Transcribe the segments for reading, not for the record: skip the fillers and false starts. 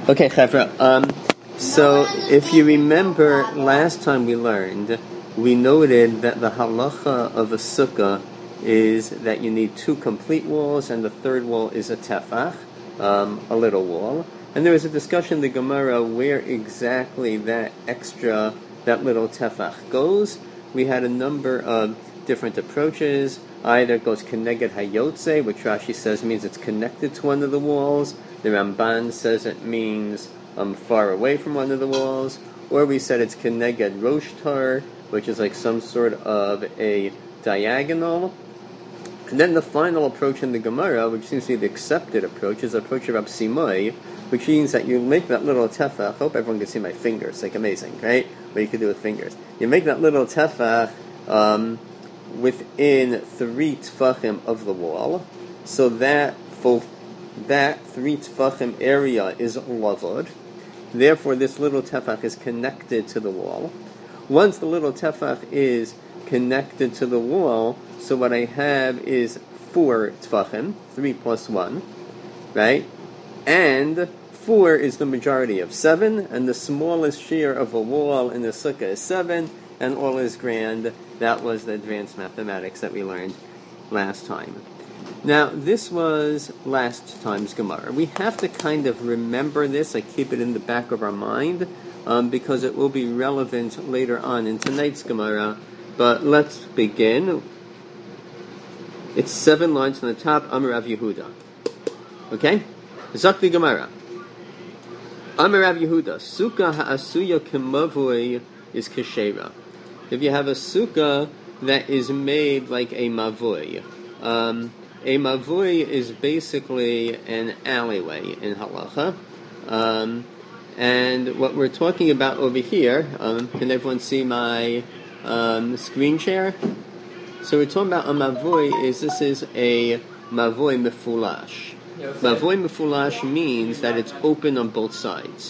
Okay, Chevra. So if you remember, last time we learned, we noted that the halacha of a sukkah is that you need two complete walls, and the third wall is a tefach, a little wall. And there was a discussion in the Gemara where exactly that little tefach goes. We had a number of different approaches. Either it goes keneged hayotze, which Rashi says means it's connected to one of the walls. The Ramban says it means far away from one of the walls. Or we said it's keneged rosh tar, which is like some sort of a diagonal. And then the final approach in the Gemara, which seems to be the accepted approach, is the approach of Rab Simoi, which means that you make that little tefach. I hope everyone can see my fingers. It's like amazing, right? What you can do with fingers. You make that little tefach within 3 tefachim of the wall, so that 3 tefachim area is lavod. Therefore, this little tefach is connected to the wall. Once the little tefach is connected to the wall, so what I have is 4 tefachim, 3 plus 1, right? And 4 is the majority of 7, and the smallest share of a wall in the sukkah is 7, and all is grand. That was the advanced mathematics that we learned last time. Now, this was last time's Gemara. We have to kind of remember this. I keep it in the back of our mind because it will be relevant later on in tonight's Gemara. But let's begin. It's 7 lines on the top. Amar Rav Yehuda. Okay? Zakti Gemara. Amar Rav Yehuda. Sukkah ha'asuya k'mavui is keshera. If you have a sukkah that is made like a mavui, a mavui is basically an alleyway in halacha. And what we're talking about over here, can everyone see my screen share? So we're talking about a mavui. This is a mavui mefulash. Okay. Mavui mefulash means that it's open on both sides.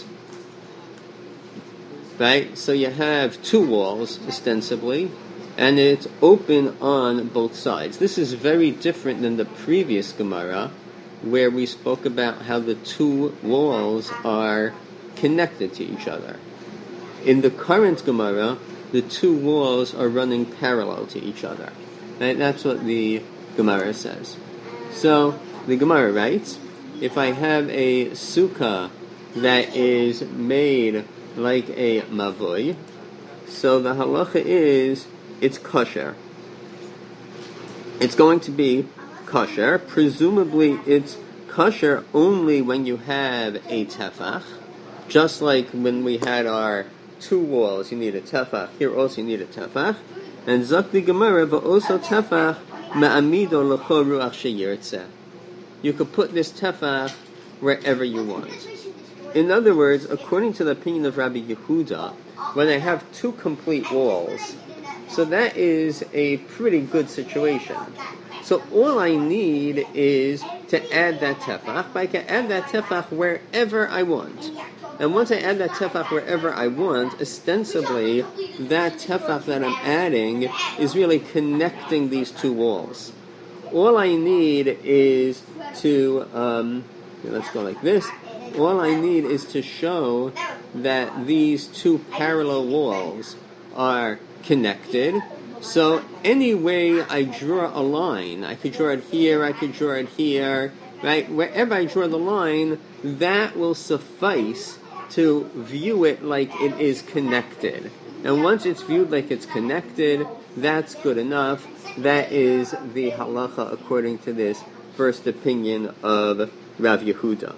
Right? So you have 2 walls, ostensibly, and it's open on both sides. This is very different than the previous Gemara, where we spoke about how the 2 walls are connected to each other. In the current Gemara, the 2 walls are running parallel to each other. Right? That's what the Gemara says. So, the Gemara writes, if I have a sukkah that is made like a mavui, so the halacha is it's kosher. It's going to be kosher. Presumably it's kosher only when you have a tefach. Just like when we had our 2 walls, you need a tefach. Here also you need a tefach. And zakti gemara va'oso tefach ma'amido l'cho ruach sheyirtzeh. You could put this tefach wherever you want. In other words, according to the opinion of Rabbi Yehuda, when I have 2 complete walls, so that is a pretty good situation. So all I need is to add that tefach, but I can add that tefach wherever I want. And once I add that tefach wherever I want, ostensibly, that tefach that I'm adding is really connecting these 2 walls. All I need is to, let's go like this. All I need is to show that these 2 parallel walls are connected. So any way I draw a line, I could draw it here, I could draw it here, right? Wherever I draw the line, that will suffice to view it like it is connected. And once it's viewed like it's connected, that's good enough. That is the halacha according to this first opinion of Rav Yehuda.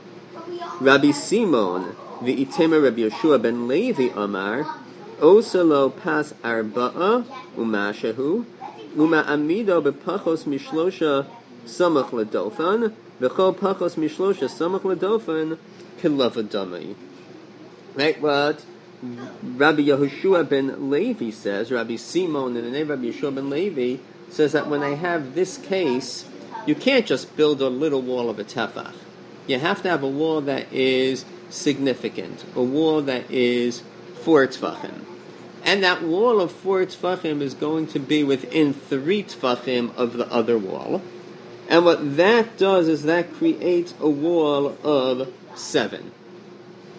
Rabbi Simon, the Itema Rabbi Yeshua ben Levi Amar, Osalo pas arba'a umashahu, uma amido bepachos mishlosha samach ledofan, v'chol pachos mishlosha samach ledofan kilavadami. Right, what Rabbi Yehoshua ben Levi says, Rabbi Simon in the name of Rabbi Yeshua ben Levi, says that when I have this case, you can't just build a little wall of a tefach. You have to have a wall that is significant, a wall that is 4 tefachim. And that wall of 4 tefachim is going to be within 3 tefachim of the other wall. And what that does is that creates a wall of 7.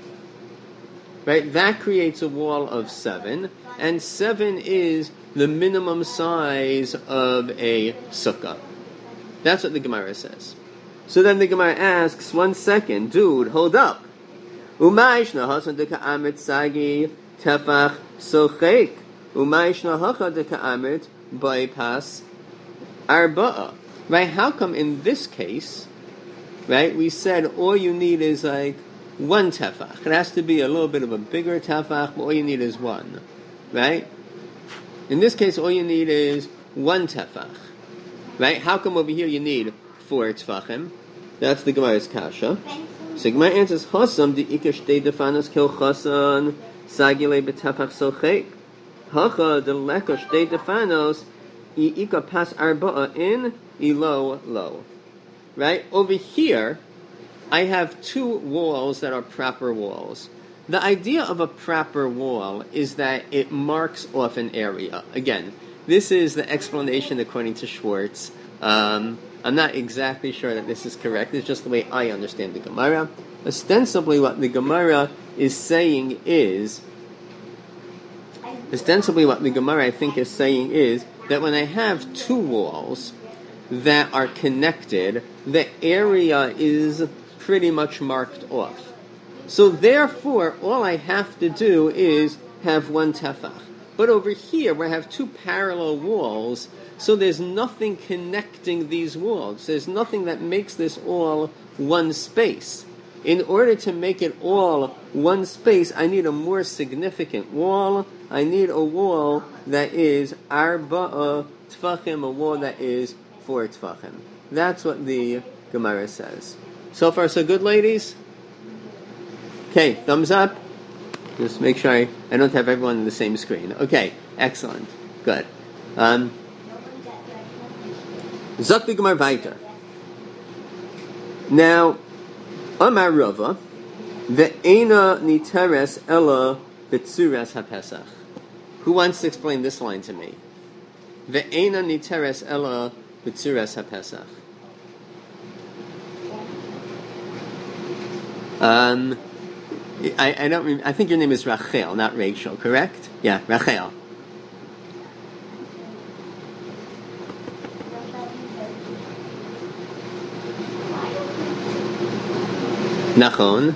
right? That creates a wall of 7, and 7 is the minimum size of a sukkah. That's what the Gemara says. So then the Gemara asks, 1 second, dude, hold up. Umayishna hasan de ka'amit sagi tefach sochek. Umayishna hacha de ka'amit bypass arba'a. Right? How come in this case, right, we said all you need is like 1 tefach. It has to be a little bit of a bigger tefach, but all you need is 1. Right? In this case, all you need is 1 tefach. Right? How come over here you need 4 tefachim? That's the Gemara's kasha. So Gemara answers, Chasam di ika shtei defanos kil chasan sagile betefach sochek. Hacha de leka shtei defanos I ika pas arba'a in ilo lo. Right? Over here, I have 2 walls that are proper walls. The idea of a proper wall is that it marks off an area. Again, this is the explanation according to Schwartz. I'm not exactly sure that this is correct. It's just the way I understand the Gemara. Ostensibly, what the Gemara is saying is, I think, is saying is that when I have 2 walls that are connected, the area is pretty much marked off. So therefore, all I have to do is have 1 tefach. But over here, where I have 2 parallel walls, so there's nothing connecting these walls. There's nothing that makes this all one space. In order to make it all one space, I need a more significant wall. I need a wall that is arba'a tfachim, a wall that is 4 tfachim. That's what the Gemara says. So far, so good, ladies? Okay, thumbs up. Just make sure I don't have everyone on the same screen. Okay, excellent. Good. Zok the Gemara weiter. Now, Amar Rava, ve'ena niteres ela b'tzuras haPesach. Who wants to explain this line to me? Ve'ena niteres ela b'tzuras haPesach. I don't. I think your name is Rachel, not Rachel. Correct? Yeah, Rachel. Nachon.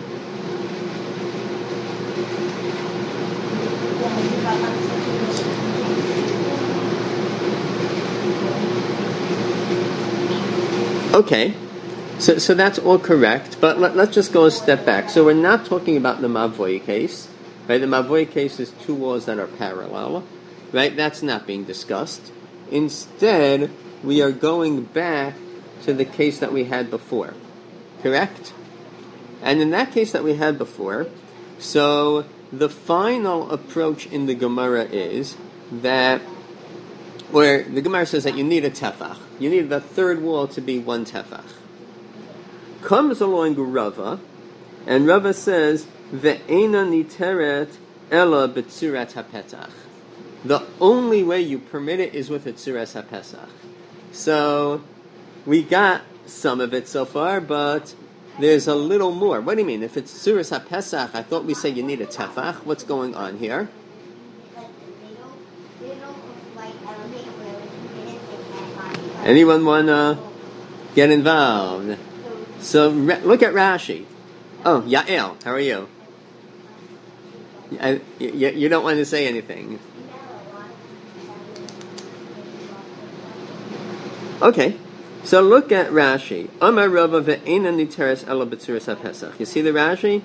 Okay. So that's all correct, but let's just go a step back. So we're not talking about the Mavoi case, right? The Mavoi case is 2 walls that are parallel, right? That's not being discussed. Instead, we are going back to the case that we had before, correct? And in that case that we had before, so the final approach in the Gemara is that, where the Gemara says that you need a tefach. You need the 3rd wall to be 1 tefach. Comes along Rava, and Rava says, Ve'ena niteret ela b'tzurat hapetach. The only way you permit it is with a tzuras hapesach. So, we got some of it so far, but there's a little more. What do you mean? If it's tzuras hapesach, I thought we said you need a tefach. What's going on here? Anyone want to get involved? So look at Rashi. Oh, Yael, how are you? You don't want to say anything. Okay, so look at Rashi. Amar Rava ve'ena niteres ela b'tzuras haPesach. You see the Rashi?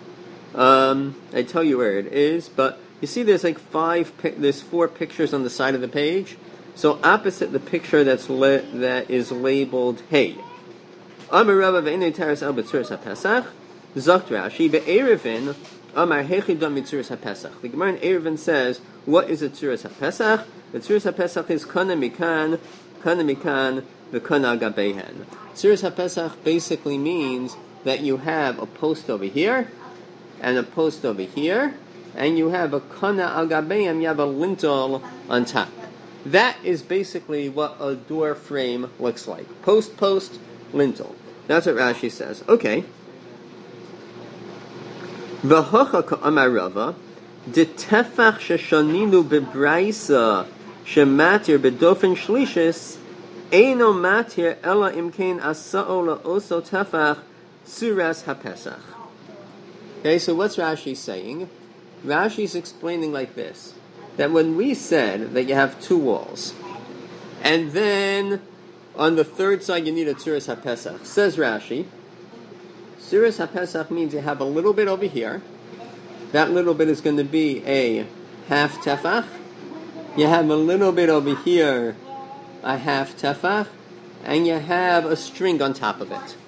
I tell you where it is, but you see there's like 4 pictures on the side of the page. So opposite the picture that is labeled Hey. Amar Rava ve'ena niteres ela b'tzuras haPesach. Zokt Rashi be'erevin Amar hechi dam mitzuras haPesach. The Gemara in Erevin says, what is a tzuras haPesach? The tzuras haPesach is kana mikan v'kana gabehen. Tzuras haPesach basically means that you have a post over here and a post over here, and you have a kana al gabehem, you have a lintel on top. That is basically what a door frame looks like. Post, lintel. That's what Rashi says. Okay. V'hocha ka'amar Rava, de tefach sheshaninu bebraisa shematir bedofen shlishis, eino matir ela imkein asa'o la'oso tefach tzuras hapesach. Okay, so what's Rashi saying? Rashi's explaining like this, that when we said that you have two walls, and then on the third side you need a tzuras hapesach, says Rashi, tzuras hapesach means you have a little bit over here. That little bit is going to be a half tefach. You have a little bit over here, a half tefach, and you have a string on top of it.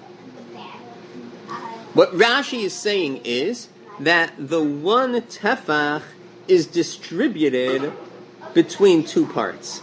What Rashi is saying is that the one tefach is distributed between two parts.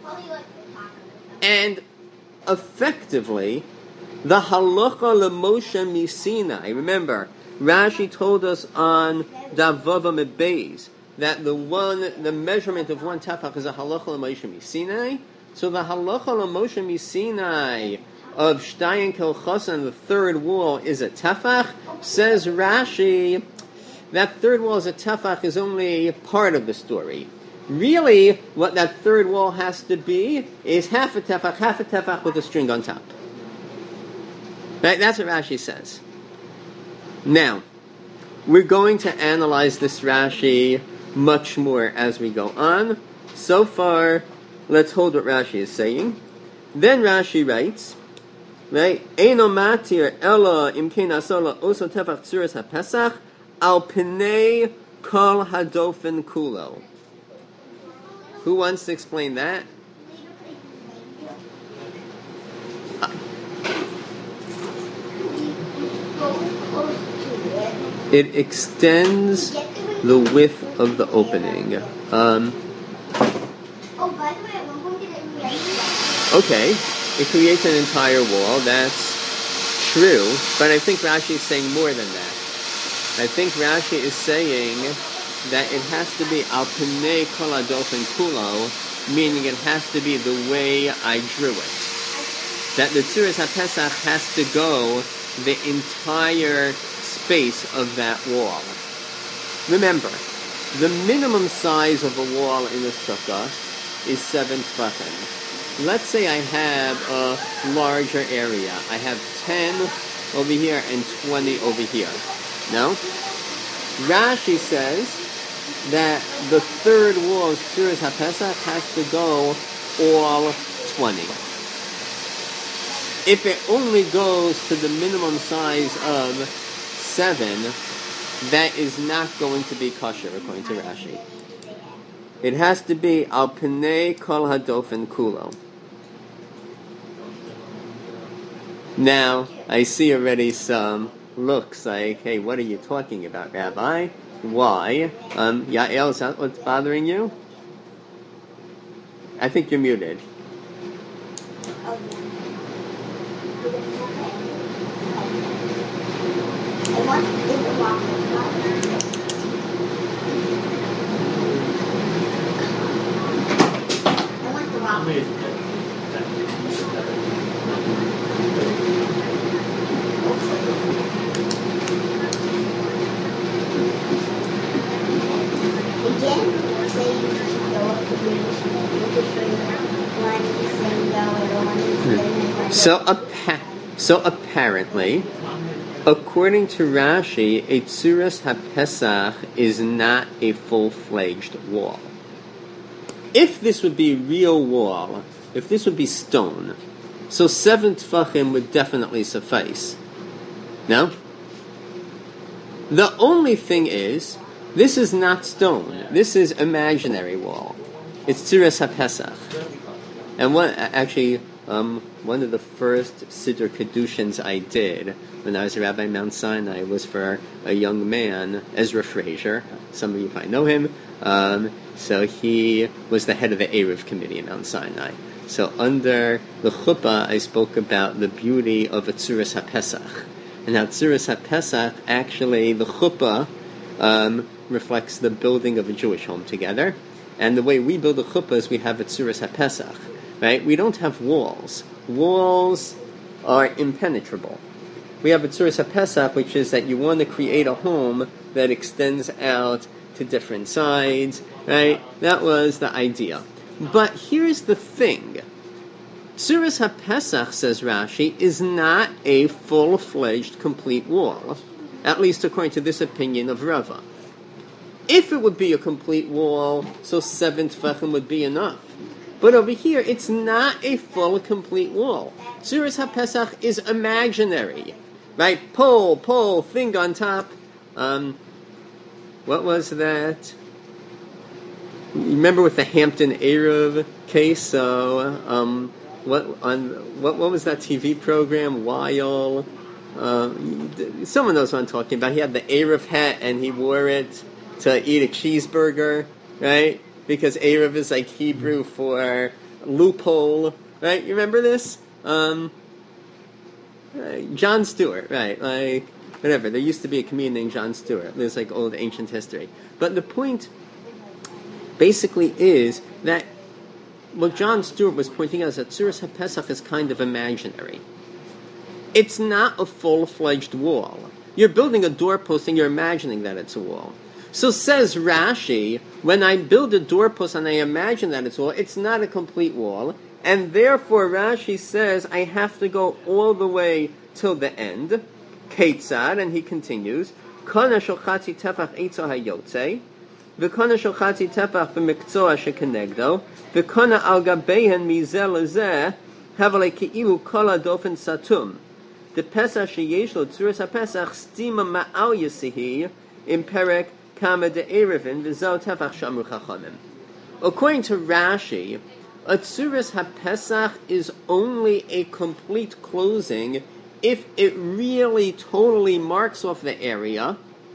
And effectively, the halacha l'Moshe miSinai, remember, Rashi told us on Davava Mebeis that the measurement of one tefach is a halacha l'Moshe miSinai. So the halacha l'Moshe miSinai of Shtayin Kelchasan, the third wall, is a tefach. Says Rashi, that third wall is a tefach is only part of the story. Really, what that third wall has to be is half a tefach with a string on top. Right? That's what Rashi says. Now, we're going to analyze this Rashi much more as we go on. So far, let's hold what Rashi is saying. Then Rashi writes, right? Eino matir ela imkein asola oso tefach tzuras hapesach al pnei kol hadofen kulo. Who wants to explain that? It extends the width of the opening. Okay, it creates an entire wall. That's true, but I think Rashi is saying more than that. I think Rashi is saying that it has to be al pnei kol hadofen kulo, meaning it has to be the way I drew it. That the tzuras hapesach has to go the entire space of that wall. Remember, the minimum size of a wall in a sukkah is 7 tefachim. Let's say I have a larger area. I have 10 over here and 20 over here. No? Rashi says that the third wall of tzuras hapesach has to go all 20. If it only goes to the minimum size of 7, that is not going to be kosher according to Rashi. It has to be al pnei kol hadofen kulo. Now, I see already some looks like, hey, what are you talking about, Rabbi? Why? Yael, is that what's bothering you? I think you're muted. So apparently, according to Rashi, a tzuras hapesach is not a full-fledged wall. If this would be a real wall, if this would be stone, so 7 tefachim would definitely suffice. No? The only thing is, this is not stone. This is imaginary wall. It's tzuras hapesach. And one of the first Siddur Kedushans I did when I was a rabbi in Mount Sinai was for a young man, Ezra Frazier. Some of you might know him. So he was the head of the Eruv committee in Mount Sinai. So under the chuppah, I spoke about the beauty of a tzuras hapesach. And now tzuras hapesach, actually, the chuppah reflects the building of a Jewish home together. And the way we build a chuppah is we have a tzuras hapesach. Right? We don't have walls. Walls are impenetrable. we have a Tzuras HaPesach, which is that you want to create a home that extends out to different sides, right? That was the idea. But here's the thing. Tzuras HaPesach, says Rashi, is not a full-fledged, complete wall, at least according to this opinion of Rava. If it would be a complete wall, so 7 tefachim would be enough. But over here, it's not a full, complete wall. Tzuras HaPesach is imaginary, right? Pole, thing on top. What was that? You remember with the Hampton Eruv case? So, what was that TV program? Weil. Someone knows what I'm talking about. He had the Eruv hat and he wore it to eat a cheeseburger, right? Because Eruv is like Hebrew for loophole, right? You remember this? Jon Stewart, right? Like, whatever. There used to be a comedian named Jon Stewart. There's like old ancient history. But the point basically is that what Jon Stewart was pointing out is that Tzuras HaPesach is kind of imaginary. It's not a full-fledged wall. You're building a doorpost and you're imagining that it's a wall. So says Rashi, when I build a doorpost and I imagine that it's a wall, it's not a complete wall, and therefore Rashi says I have to go all the way till the end. Ketzad, and he continues, Kana shel chatzi tefach eitzo hayotze, v'kana shel chatzi tefach b'mikzoa shekenegdo, v'kana al gabeihen mizeh lezeh, havale ki'ilu kol hadofen satum. The Pesach sheyesh lo Tzuras HaPesach stima ma'al yasihi in perek kama de'erevin v'zau tefach shamru chachamim. According to Rashi, a Tzuras HaPesach is only a complete closing if it really totally marks off the area,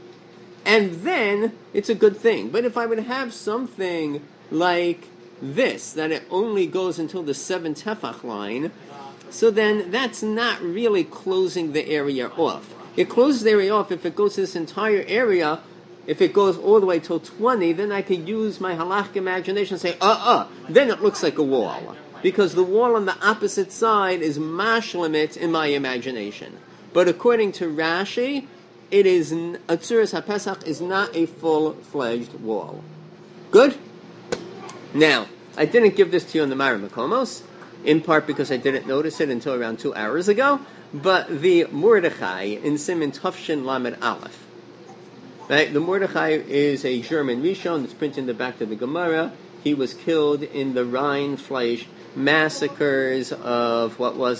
and then it's a good thing. But if I would have something like this, that it only goes until the 7 tefach line, so then that's not really closing the area off. It closes the area off if it goes to this entire area. If it goes all the way till 20, then I can use my halachic imagination and say, then it looks like a wall. Because the wall on the opposite side is mashlemit in my imagination. But according to Rashi, it is a Tzuras HaPesach is not a full-fledged wall. Good? Now, I didn't give this to you on the Mara Makomos, in part because I didn't notice it until around 2 hours ago, but the Mordechai in Siman Tufshin Lamed Aleph. Right? The Mordechai is a German Rishon that's printed in the back of the Gemara. He was killed in the Rheinfleisch massacres of,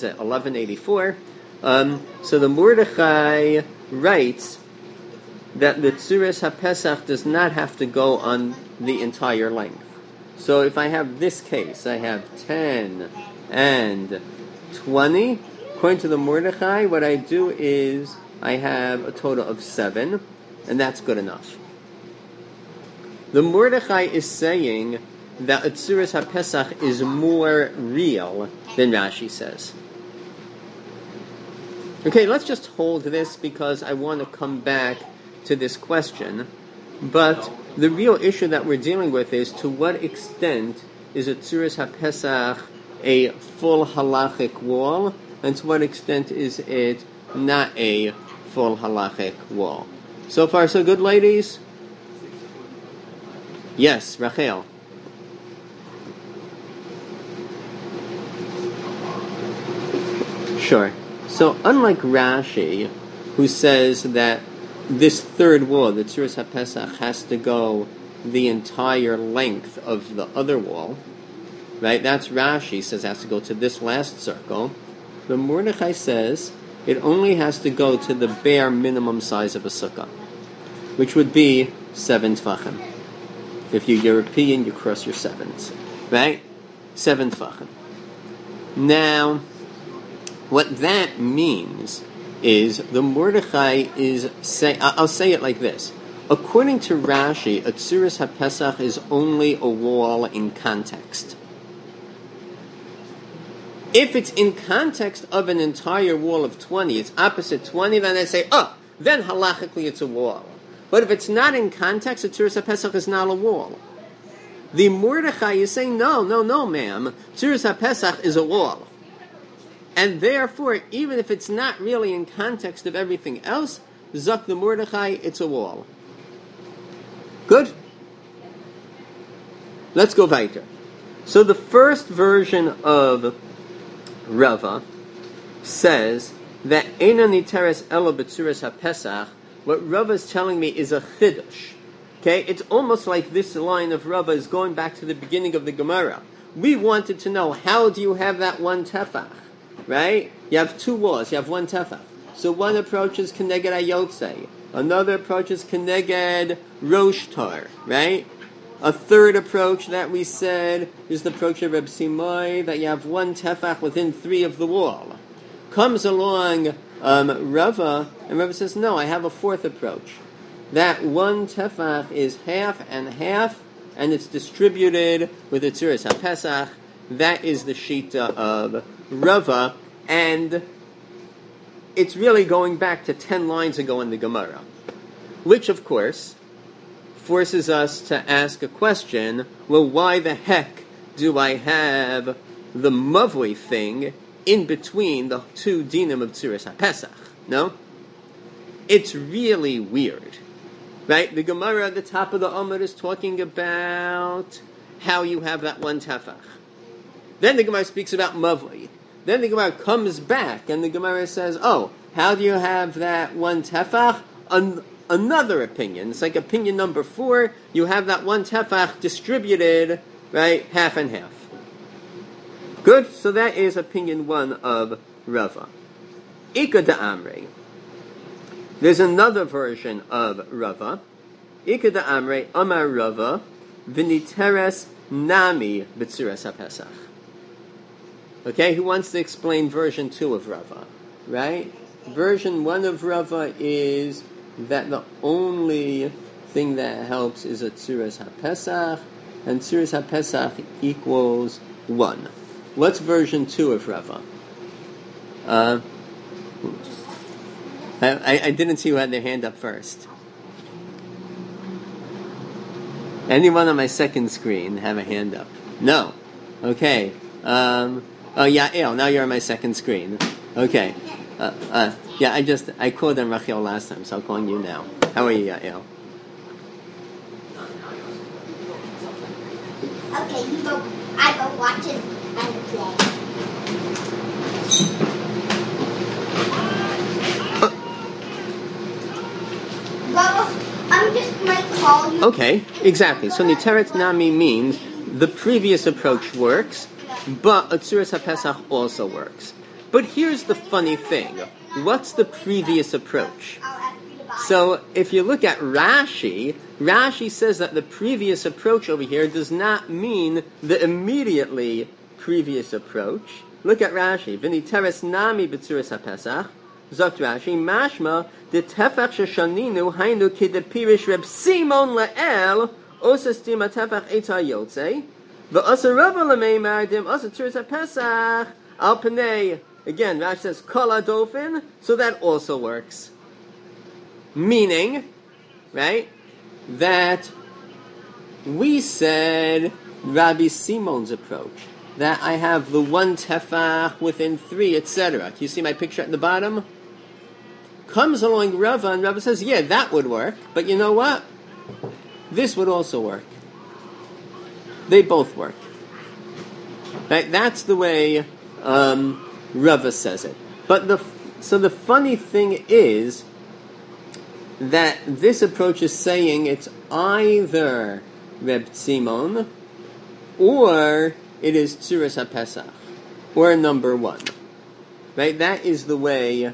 1184. So the Mordechai writes that the Tzuras HaPesach does not have to go on the entire length. So if I have this case, I have 10 and 20. According to the Mordechai, what I do is I have a total of 7, and that's good enough. The Mordechai is saying that a Tzuras HaPesach is more real than Rashi says. Okay, let's just hold this because I want to come back to this question. But the real issue that we're dealing with is to what extent is a Tzuras HaPesach a full halachic wall, and to what extent is it not a full halachic wall. So far, so good, ladies? Yes, Rachel. Sure. So unlike Rashi, who says that this third wall, the Tzuras HaPesach, has to go the entire length of the other wall, right? That's Rashi says it has to go to this last circle. The Mordechai says it only has to go to the bare minimum size of a sukkah, which would be 7 tefachim. If you're European, you cross your 7s, right? 7 tefachim. Now, what that means is the Mordechai is saying, I'll say it like this. According to Rashi, a Tzuras HaPesach is only a wall in context. If it's in context of an entire wall of 20, it's opposite 20, then I say, then halachically it's a wall. But if it's not in context, a Tzuras HaPesach is not a wall. The Mordechai is saying, no, ma'am. Tzuras HaPesach is a wall. And therefore, even if it's not really in context of everything else, Zok the Mordechai, it's a wall. Good? Let's go weiter. So the first version of Rava says that Eina Niteres Elo B'tzuras HaPesach. What Rava is telling me is a chiddush. Okay? It's almost like this line of Rava is going back to the beginning of the Gemara. We wanted to know, how do you have that one tefach? Right? You have two walls, you have one tefach. So one approach is Keneged Ayotze. Another approach is Keneged Rosh Tar. Right? A third approach that we said is the approach of Reb Simoy, that you have one tefach within three of the wall. Comes along Rava, and Rava says, no, I have a fourth approach. That one tefach is half and half, and it's distributed with the Tzuras HaPesach. That is the Shita of Rava, and it's really going back to 10 lines ago in the Gemara, which, of course, forces us to ask a question, well, why the heck do I have the Mavli thing in between the two dinim of Tzuras HaPesach? No? It's really weird. Right? The Gemara at the top of the Amud is talking about how you have that one tefach. Then the Gemara speaks about Mavli. Then the Gemara comes back and the Gemara says, oh, how do you have that one tefach? Another opinion. It's like opinion number 4. You have that one tefach distributed, right, half and half. Good? So that is opinion 1 of Rava. Ika da'amrei. There's another version of Rava. Ika da'amrei amar Rava v'niteres nami b'tzuras HaPesach. Okay, who wants to explain version 2 of Rava? Right? Version 1 of Rava is that the only thing that helps is a Tzuras HaPesach, and Tzuras HaPesach equals 1. What's version 2 of Rava? I didn't see who had their hand up first. Anyone on my second screen have a hand up? No. Okay. Oh, Yael, now you're on my second screen. Okay. Yeah, I called on Rachel last time, so I'm calling you now. How are you, Yael? Okay, I go watch it and play. Well, I'm just going to call you. Okay, exactly. So Niteret Nami means the previous approach works, but Tzuras HaPesach also works. But here's the funny thing. What's the previous approach? So if you look at Rashi, Rashi says that the previous approach over here does not mean the immediately previous approach. Look at Rashi. V'niteres nami b'tzuras HaPesach. Zokt Rashi, mashma, the tefach sheshaninu hainu kidepirish Reb Simon le'el, osa stima tefach eta yotze, v'osa rava l'meimar dim osa tzuras HaPesach, al panei. Again, Rashi says, kol adofin, so that also works. Meaning, right, that we said Rabbi Simon's approach, that I have the one tefach within 3, etc. Do you see my picture at the bottom? Comes along Rava, and Rava says, yeah, that would work, but you know what? This would also work. They both work. Right? That's the way Rava says it. But the funny thing is that this approach is saying it's either Reb Simon or it is Tzuras HaPesach, or number 1. Right? That is the way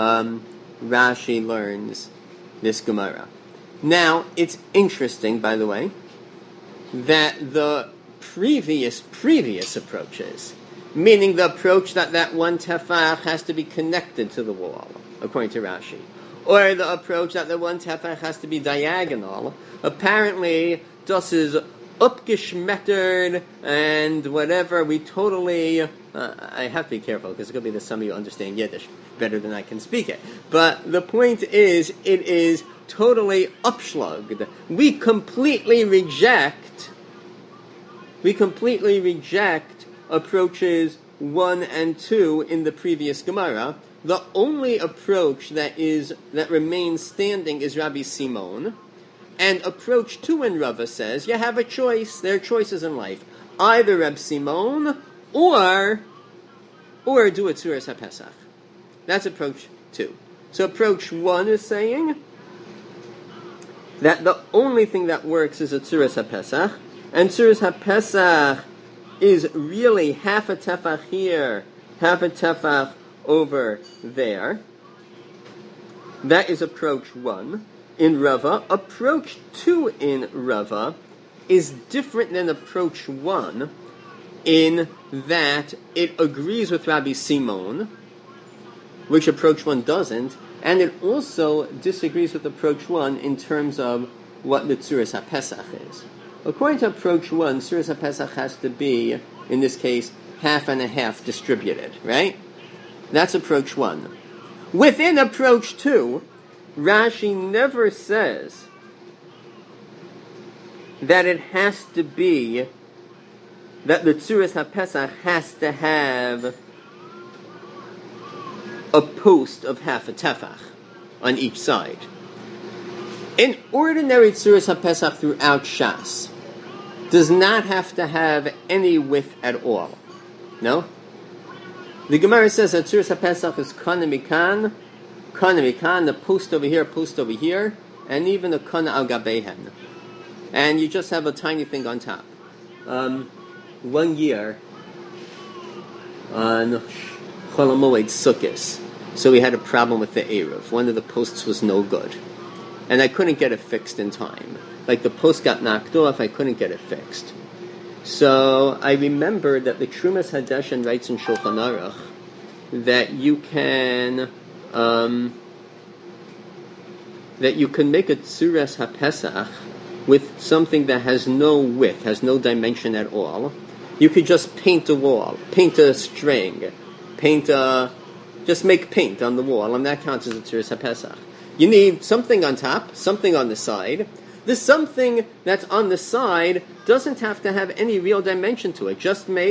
Rashi learns this Gemara. Now, it's interesting, by the way, that the previous approaches, meaning the approach that one tefach has to be connected to the wall, according to Rashi, or the approach that the one tefach has to be diagonal, apparently das is upgeschmettert and whatever. We totally, I have to be careful because it's going to be that some of you understand Yiddish better than I can speak it. But the point is, it is totally upschlugged. We completely reject approaches 1 and 2 in the previous Gemara. The only approach that remains standing is Rabbi Simon. And approach 2 in Rava says, you have a choice. There are choices in life. Either Rabbi Simon or do a Tzuras HaPesach. That's approach 2. So approach 1 is saying that the only thing that works is a Tzuras HaPesach. And Tzuras HaPesach is really half a tefach here, half a tefach over there. That is approach 1 in Rava. Approach 2 in Rava is different than approach 1 in that it agrees with Rabbi Simon, which approach 1 doesn't, and it also disagrees with approach 1 in terms of what the Tzuras HaPesach is. According to approach 1, Tzuras HaPesach has to be, in this case, half and a half distributed, right? That's approach 1. Within approach 2, Rashi never says that it has to be, that the Tzuras HaPesach has to have a post of half a tefach on each side. An ordinary Tzuras HaPesach throughout Shas does not have to have any width at all. No? The Gemara says that Tzuras HaPesach is kana mikan, the post over here, and even a kana al gabehen. And you just have a tiny thing on top. 1 year on Chol HaMoed Sukkos, so we had a problem with the Eruv. One of the posts was no good. And I couldn't get it fixed in time. Like the post got knocked off, I couldn't get it fixed. So I remember that the Trumas Hadeshen writes in Shulchan Aruch that you can make a Tzuras HaPesach with something that has no width, has no dimension at all. You could just paint a wall, paint a string, just make paint on the wall, and that counts as a Tzuras HaPesach. You need something on top, something on the side. The something that's on the side doesn't have to have any real dimension to it.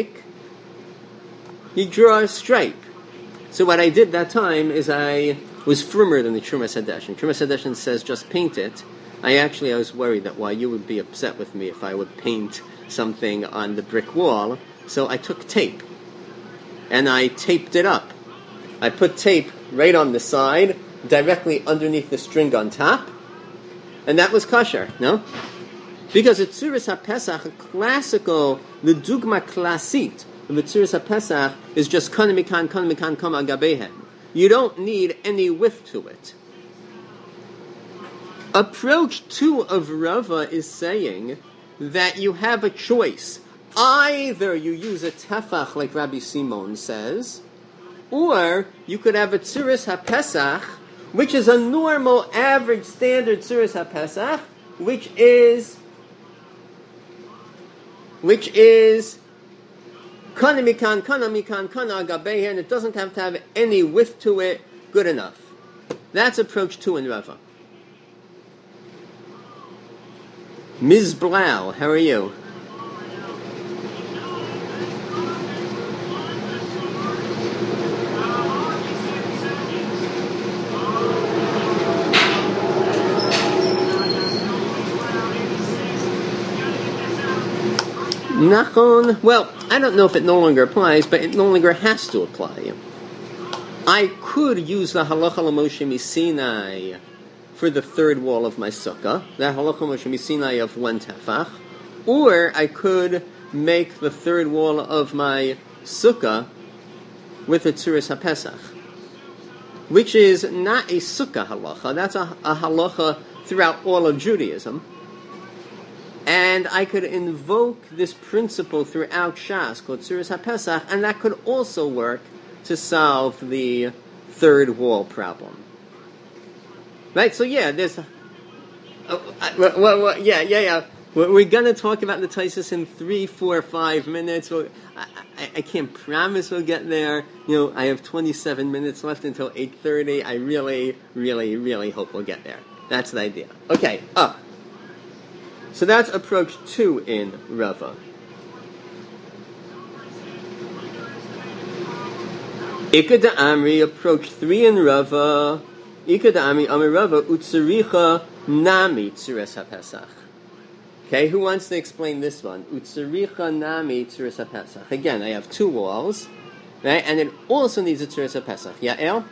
You draw a stripe. So what I did that time is I was firmer than the Trumas Hadeshen. Trumas Hadeshen says just paint it. I was worried that you would be upset with me if I would paint something on the brick wall. So I took tape and I taped it up. I put tape right on the side, directly underneath the string on top, and that was kosher, no? Because the Tzuras HaPesach, the dugma klasit of the Tzuras HaPesach is just kana mikan kama gabehen. You don't need any width to it. Approach 2 of Rava is saying that you have a choice. Either you use a tefach like Rabbi Simon says, or you could have a Tzuras HaPesach, which is a normal, average, standard Tzuras HaPesach, which is kana mikan, kana agabehen, and it doesn't have to have any width to it. Good enough. That's approach 2 in Rava. Ms. Blau, how are you? Nachon, well, I don't know if it no longer applies, but it no longer has to apply. I could use the halacha l'Moshe Misinai for the third wall of my sukkah, the halacha l'Moshe Misinai of 1 tefach, or I could make the third wall of my sukkah with a Tzuras HaPesach, which is not a sukkah halacha, that's a halacha throughout all of Judaism. And I could invoke this principle throughout Shas, called Tzuras HaPesach, and that could also work to solve the third wall problem. Right? So yeah, there's... We're going to talk about the Taisus in 3, 4, 5 minutes. I can't promise we'll get there. I have 27 minutes left until 8:30. I really, really, really hope we'll get there. That's the idea. Okay, up. So that's approach 2 in Rava. Ika da Amri approached 3 in Rava. Ika da Amri Amri Rava utsaricha nami tzuras haPesach. Okay, who wants to explain this one? Utsaricha nami tzuras haPesach. Again, I have 2 walls, right? And it also needs a tzuras haPesach. Yael?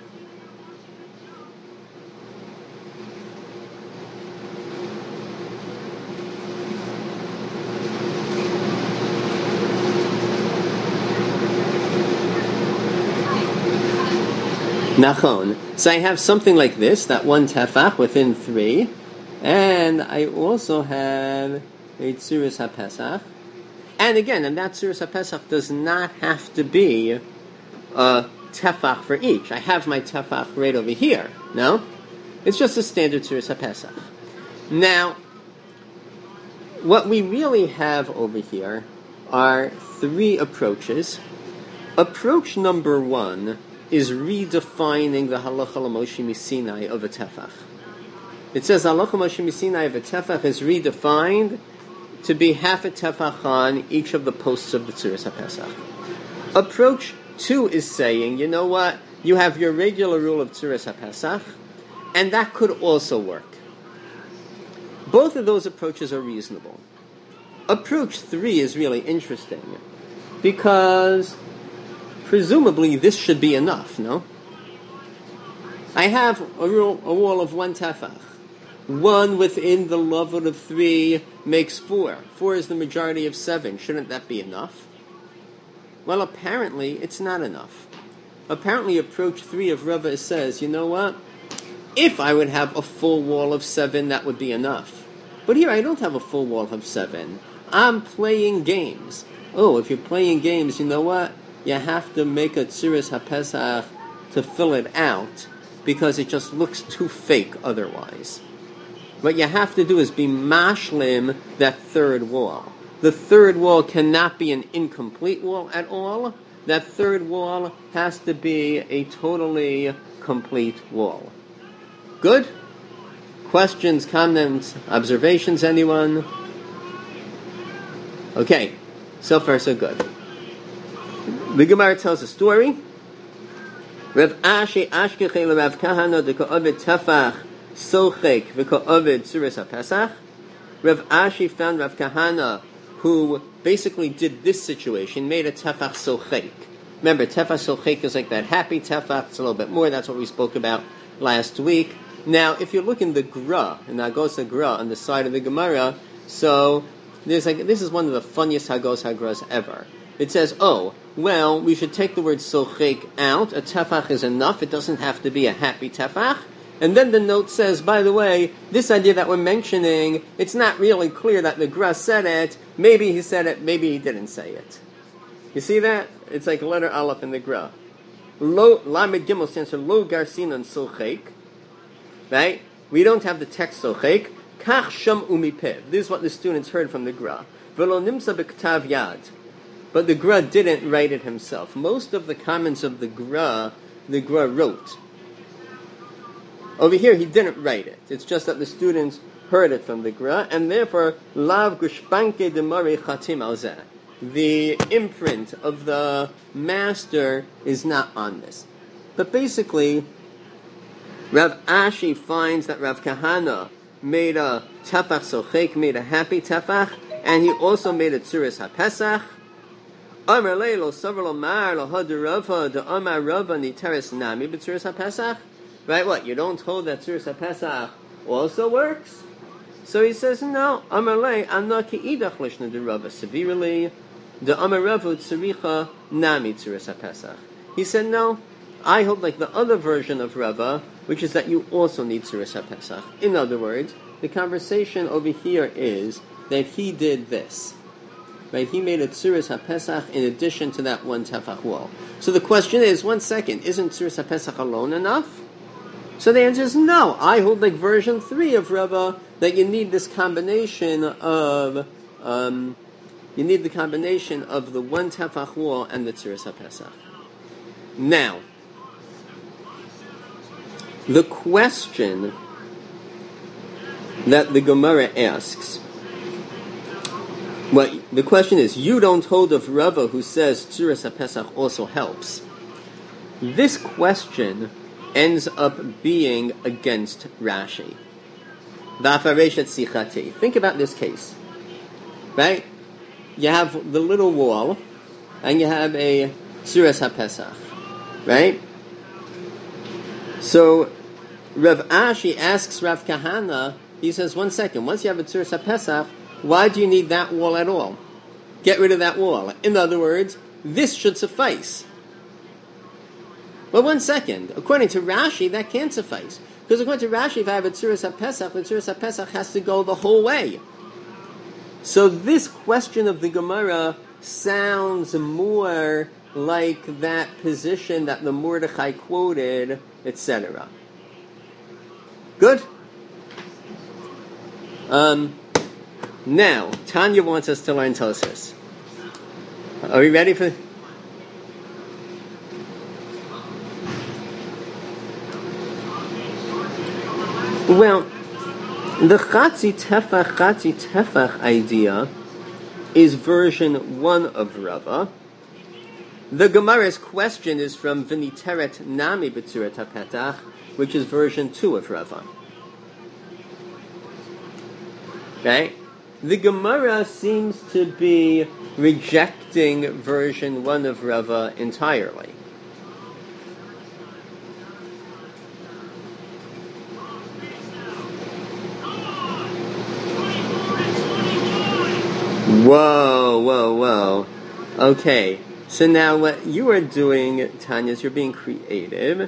Nachon. So I have something like this, that 1 tefach within 3, and I also have a tzuras haPesach. And again, and that tzuras haPesach does not have to be a tefach for each. I have my tefach right over here. No? It's just a standard tzuras haPesach. Now, what we really have over here are 3 approaches. Approach number 1 is redefining the halacha l'Moshe Misinai of a tefach. It says halacha Moshe Misinai of a tefach is redefined to be half a tefach on each of the posts of the tzuras haPesach. Approach 2 is saying, you know what? You have your regular rule of tzuras haPesach, and that could also work. Both of those approaches are reasonable. Approach 3 is really interesting because presumably this should be enough, no? I have a wall of 1 tefach. 1 within the lavud of 3 makes 4. 4 is the majority of 7. Shouldn't that be enough? Well, apparently it's not enough. Apparently approach 3 of Rava says, you know what? If I would have a full wall of 7, that would be enough. But here I don't have a full wall of 7. I'm playing games. Oh, if you're playing games, you know what? You have to make a tzuras haPesach to fill it out because it just looks too fake otherwise. What you have to do is be mashlim that 3rd wall. The 3rd wall cannot be an incomplete wall at all. That 3rd wall has to be a totally complete wall. Good? Questions, comments, observations, anyone? Okay, so far so good. The Gemara tells a story. Rav Ashi Ashkechel Rav Kahana de Ka'ovid Tefach Sochek v'Ka'ovid Tzuras haPesach. Rav Ashi found Rav Kahana who basically did this situation, made a Tefach Sochek. Remember, Tefach Sochek is like that happy Tefach. It's a little bit more. That's what we spoke about last week. Now, if you look in the Gra, in the Hagos HaGra on the side of the Gemara, so this is one of the funniest Hagos HaGras ever. It says, oh, well, we should take the word sochek out. A tefach is enough. It doesn't have to be a happy tefach. And then the note says, by the way, this idea that we're mentioning, it's not really clear that the Gra said it. Maybe he said it, maybe he didn't say it. You see that? It's like letter Aleph in the Gra. Lo Lamed Gimel stands for Lo Garsinan Sochek. Right? We don't have the text sochek. Kach Sham Umipev. This is what the students heard from the Gra. Velo Nimsa B'Ktav Yad. But the Gra didn't write it himself. Most of the comments of the Gra wrote. Over here, he didn't write it. It's just that the students heard it from the Gra, and therefore, Lav Gushpanke de Mari Chatim al Zeh. The imprint of the master is not on this. But basically, Rav Ashi finds that Rav Kahana made a tefach sochek, made a happy tefach, and he also made a tzuras haPesach. Amar leilo savar lomar lahad Rava de Amar Rava niteres nami b'tzuras haPesach. Right? What? You don't hold that tzuras haPesach also works? So he says, no. Amar le anna ki idach lishna de Rava severely de Amar Rava tzaricha nami tzuras haPesach. He said, no. I hold like the other version of Rava, which is that you also need tzuras haPesach. In other words, the conversation over here is that he did this. Right? He made a tzuras haPesach in addition to that 1 tefach wall. So the question is, 1 second, isn't tzuras haPesach alone enough? So the answer is no. I hold like version 3 of Rava that you need this combination of the 1 tefach wall and the tzuras haPesach. Now, the question that the Gemara asks, the question is, you don't hold of Rava who says tzuras haPesach also helps. This question ends up being against Rashi. Think about this case, right? You have the little wall, and you have a Tzuras HaPesach, right? So Rav Ashi asks Rav Kahana, he says, 1 second, once you have a Tzuras HaPesach, why do you need that wall at all? Get rid of that wall. In other words, this should suffice. But 1 second, according to Rashi, that can't suffice. Because according to Rashi, if I have a Tzuras HaPesach, the Tzuras HaPesach has to go the whole way. So this question of the Gemara sounds more like that position that the Mordechai quoted, etc. Good? Now, Tanya wants us to learn Tosfos. Are we ready for... Well, the Chatzi Tefach idea is version 1 of Rava. The Gemara's question is from V'niteret Nami B'tzurat HaPetach, which is version 2 of Rava. Okay? The Gemara seems to be rejecting version 1 of Rava entirely. Whoa. Okay, so now what you are doing, Tanya, is you're being creative.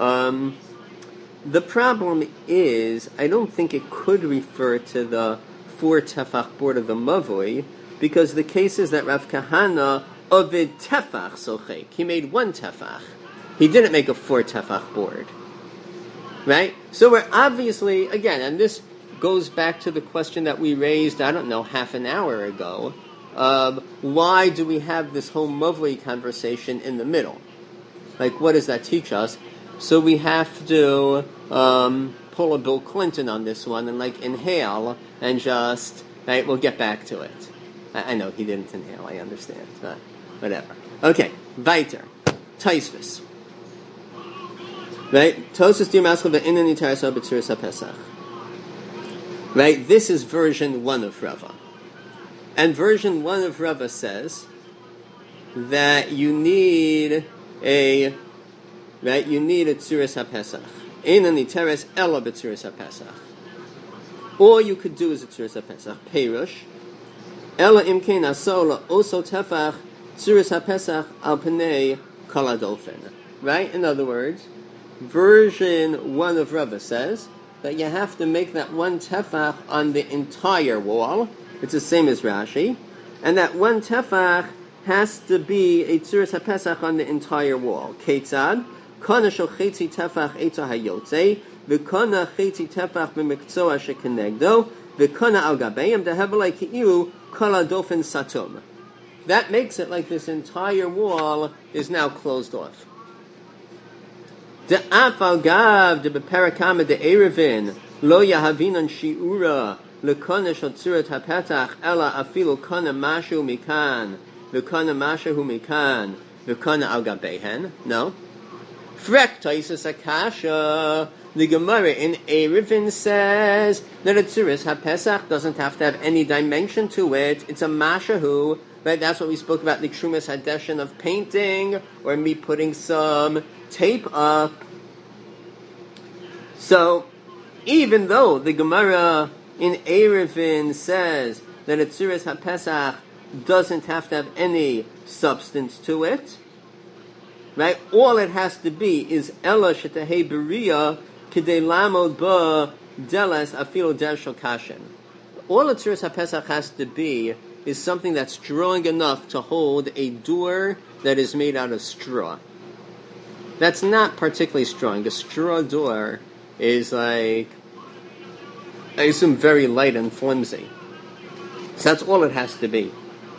The problem is, I don't think it could refer to the 4 tefach board of the Mavoi, because the case is that Rav Kahana ovid tefach sochek. He made 1 tefach. He didn't make a 4 tefach board. Right? So we're obviously, again, and this goes back to the question that we raised, I don't know, half an hour ago. Why do we have this whole Mavli conversation in the middle? Like, what does that teach us? So we have to pull a Bill Clinton on this one and, like, inhale and just, right, we'll get back to it. I know he didn't inhale, I understand, but whatever. Okay, weiter. Tosfos. Right? Tosfos dir maschil ve'inani tarasa b'tzuras HaPesach. Right, this is version 1 of Rava. And version 1 of Rava says that you need a Tzuras HaPesach. Eina niteres ela b'Tzuras HaPesach. All you could do is a Tzuras HaPesach. Perush. Ela imkein asola oso tefach Tzuras HaPesach al pnei kol hadolfen. Right? In other words, version 1 of Rava says that you have to make that 1 tefach on the entire wall. It's the same as Rashi. And that 1 tefach has to be a Tzuras HaPesach on the entire wall. Ketzad, kana shel chetzi tefach etza hayotze, v'kana chetzi tefach b'mekzoa shekenegdo, v'kana al gabeim dehevelei ki'ilu kol hadolfen satum. That makes it like this entire wall is now closed off. De afal gav de beperakama de erevin lo yahavinan shiura lekona shel tzurat hapetach ela afilu kana mashu mikan v'kana mashu mikan v'kana al gabehen. No. Frek Tosfos akasha. The Gemara in Erevin says that a tzuras hapesach doesn't have to have any dimension to it. It's a mashahu. Right? That's what we spoke about, the Trumas Hadeshin of painting, or me putting some tape up. So, even though the Gemara in Erevin says that a Tzuras HaPesach doesn't have to have any substance to it, right? All it has to be is Ela Shetahei Beria K'dei Lamod Ba Deles Afilo Der Shel Kashen. All a Tzuras HaPesach has to be is something that's strong enough to hold a door that is made out of straw. That's not particularly strong. The straw door is like, I assume, very light and flimsy. So that's all it has to be.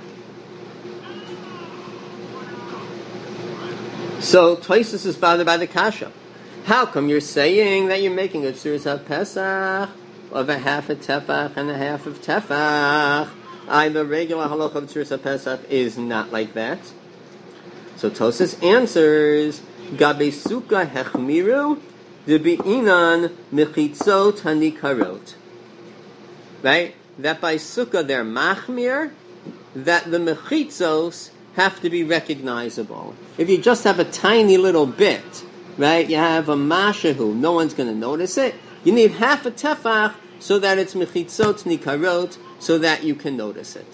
So Tosfos is bothered by the kasha. How come you're saying that you're making a Tzuras HaPesach of a half a tefach and a half of tefach? The regular halacha of Tzuras HaPesach is not like that. So Tosfos answers, Gabe sukkah hechmiru debi'inan mechitzot hanikarot. Right? That by sukkah they're machmir, that the mechitzos have to be recognizable. If you just have a tiny little bit, right? You have a mashahu, no one's going to notice it. You need half a tefach so that it's mechitzot nikarot, so that you can notice it.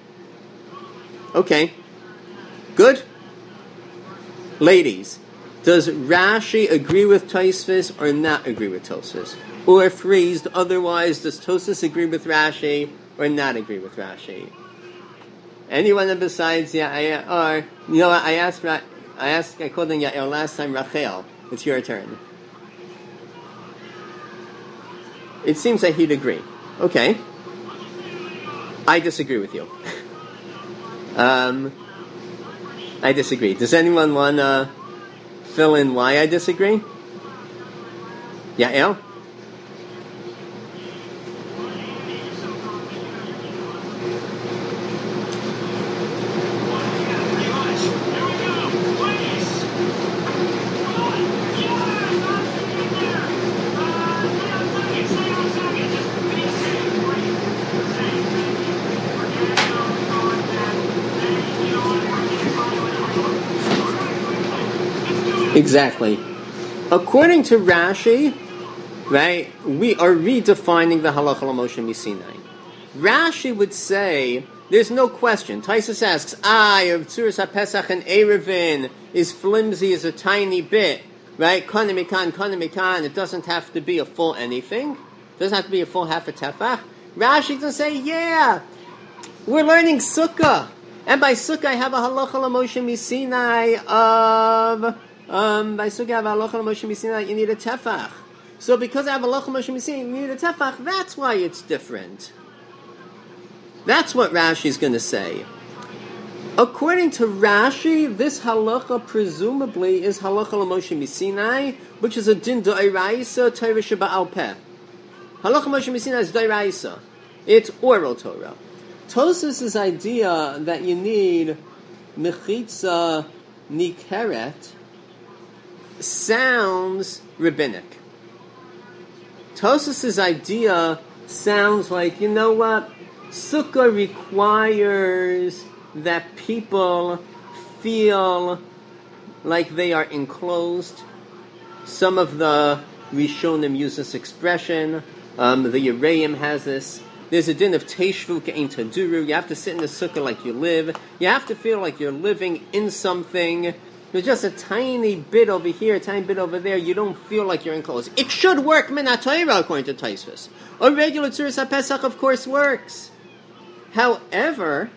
Okay. Good? Ladies, does Rashi agree with Tosfos or not agree with Tosfos? Or phrased otherwise, does Tosfos agree with Rashi or not agree with Rashi? Anyone besides Yael? Or, you know what, I called him Yael last time, Rachel. It's your turn. It seems that he'd agree. Okay. I disagree with you. I disagree. Does anyone want to fill in why I disagree? Yael? Exactly. According to Rashi, right, we are redefining the halacha l'Moshe Misinai. Rashi would say, there's no question. Taisus asks, of Tzuras HaPesach and Erevin is flimsy as a tiny bit, right? Kana mikan, it doesn't have to be a full anything. It doesn't have to be a full half a tefach. Rashi can say, yeah, we're learning Sukkah. And by Sukkah I have a halacha l'Moshe Misinai of... by Sukkah I have a halacha l'Moshe Misinai, you need a tefach. So because I have a halacha l'Moshe Misinai, you need a tefach, that's why it's different. That's what Rashi is going to say. According to Rashi, this halacha presumably is halacha l'Moshe Misinai, which is a din d'oraisa Torah sheba'al peh. Halacha l'Moshe Misinai is d'oraisa. It's oral Torah. Tosfos' idea that you need mechitza nikeret sounds rabbinic. Tosfos' idea sounds like, you know what? Sukkah requires that people feel like they are enclosed. Some of the Rishonim use this expression. The Yereim has this. There's a din of Teishvu Ke'ein Taduru. You have to sit in the sukkah like you live. You have to feel like you're living in something. There's just a tiny bit over here, a tiny bit over there. You don't feel like you're enclosed. It should work, min ha'Torah, according to Tosfos. A regular Tzuras HaPesach, of course, works. However,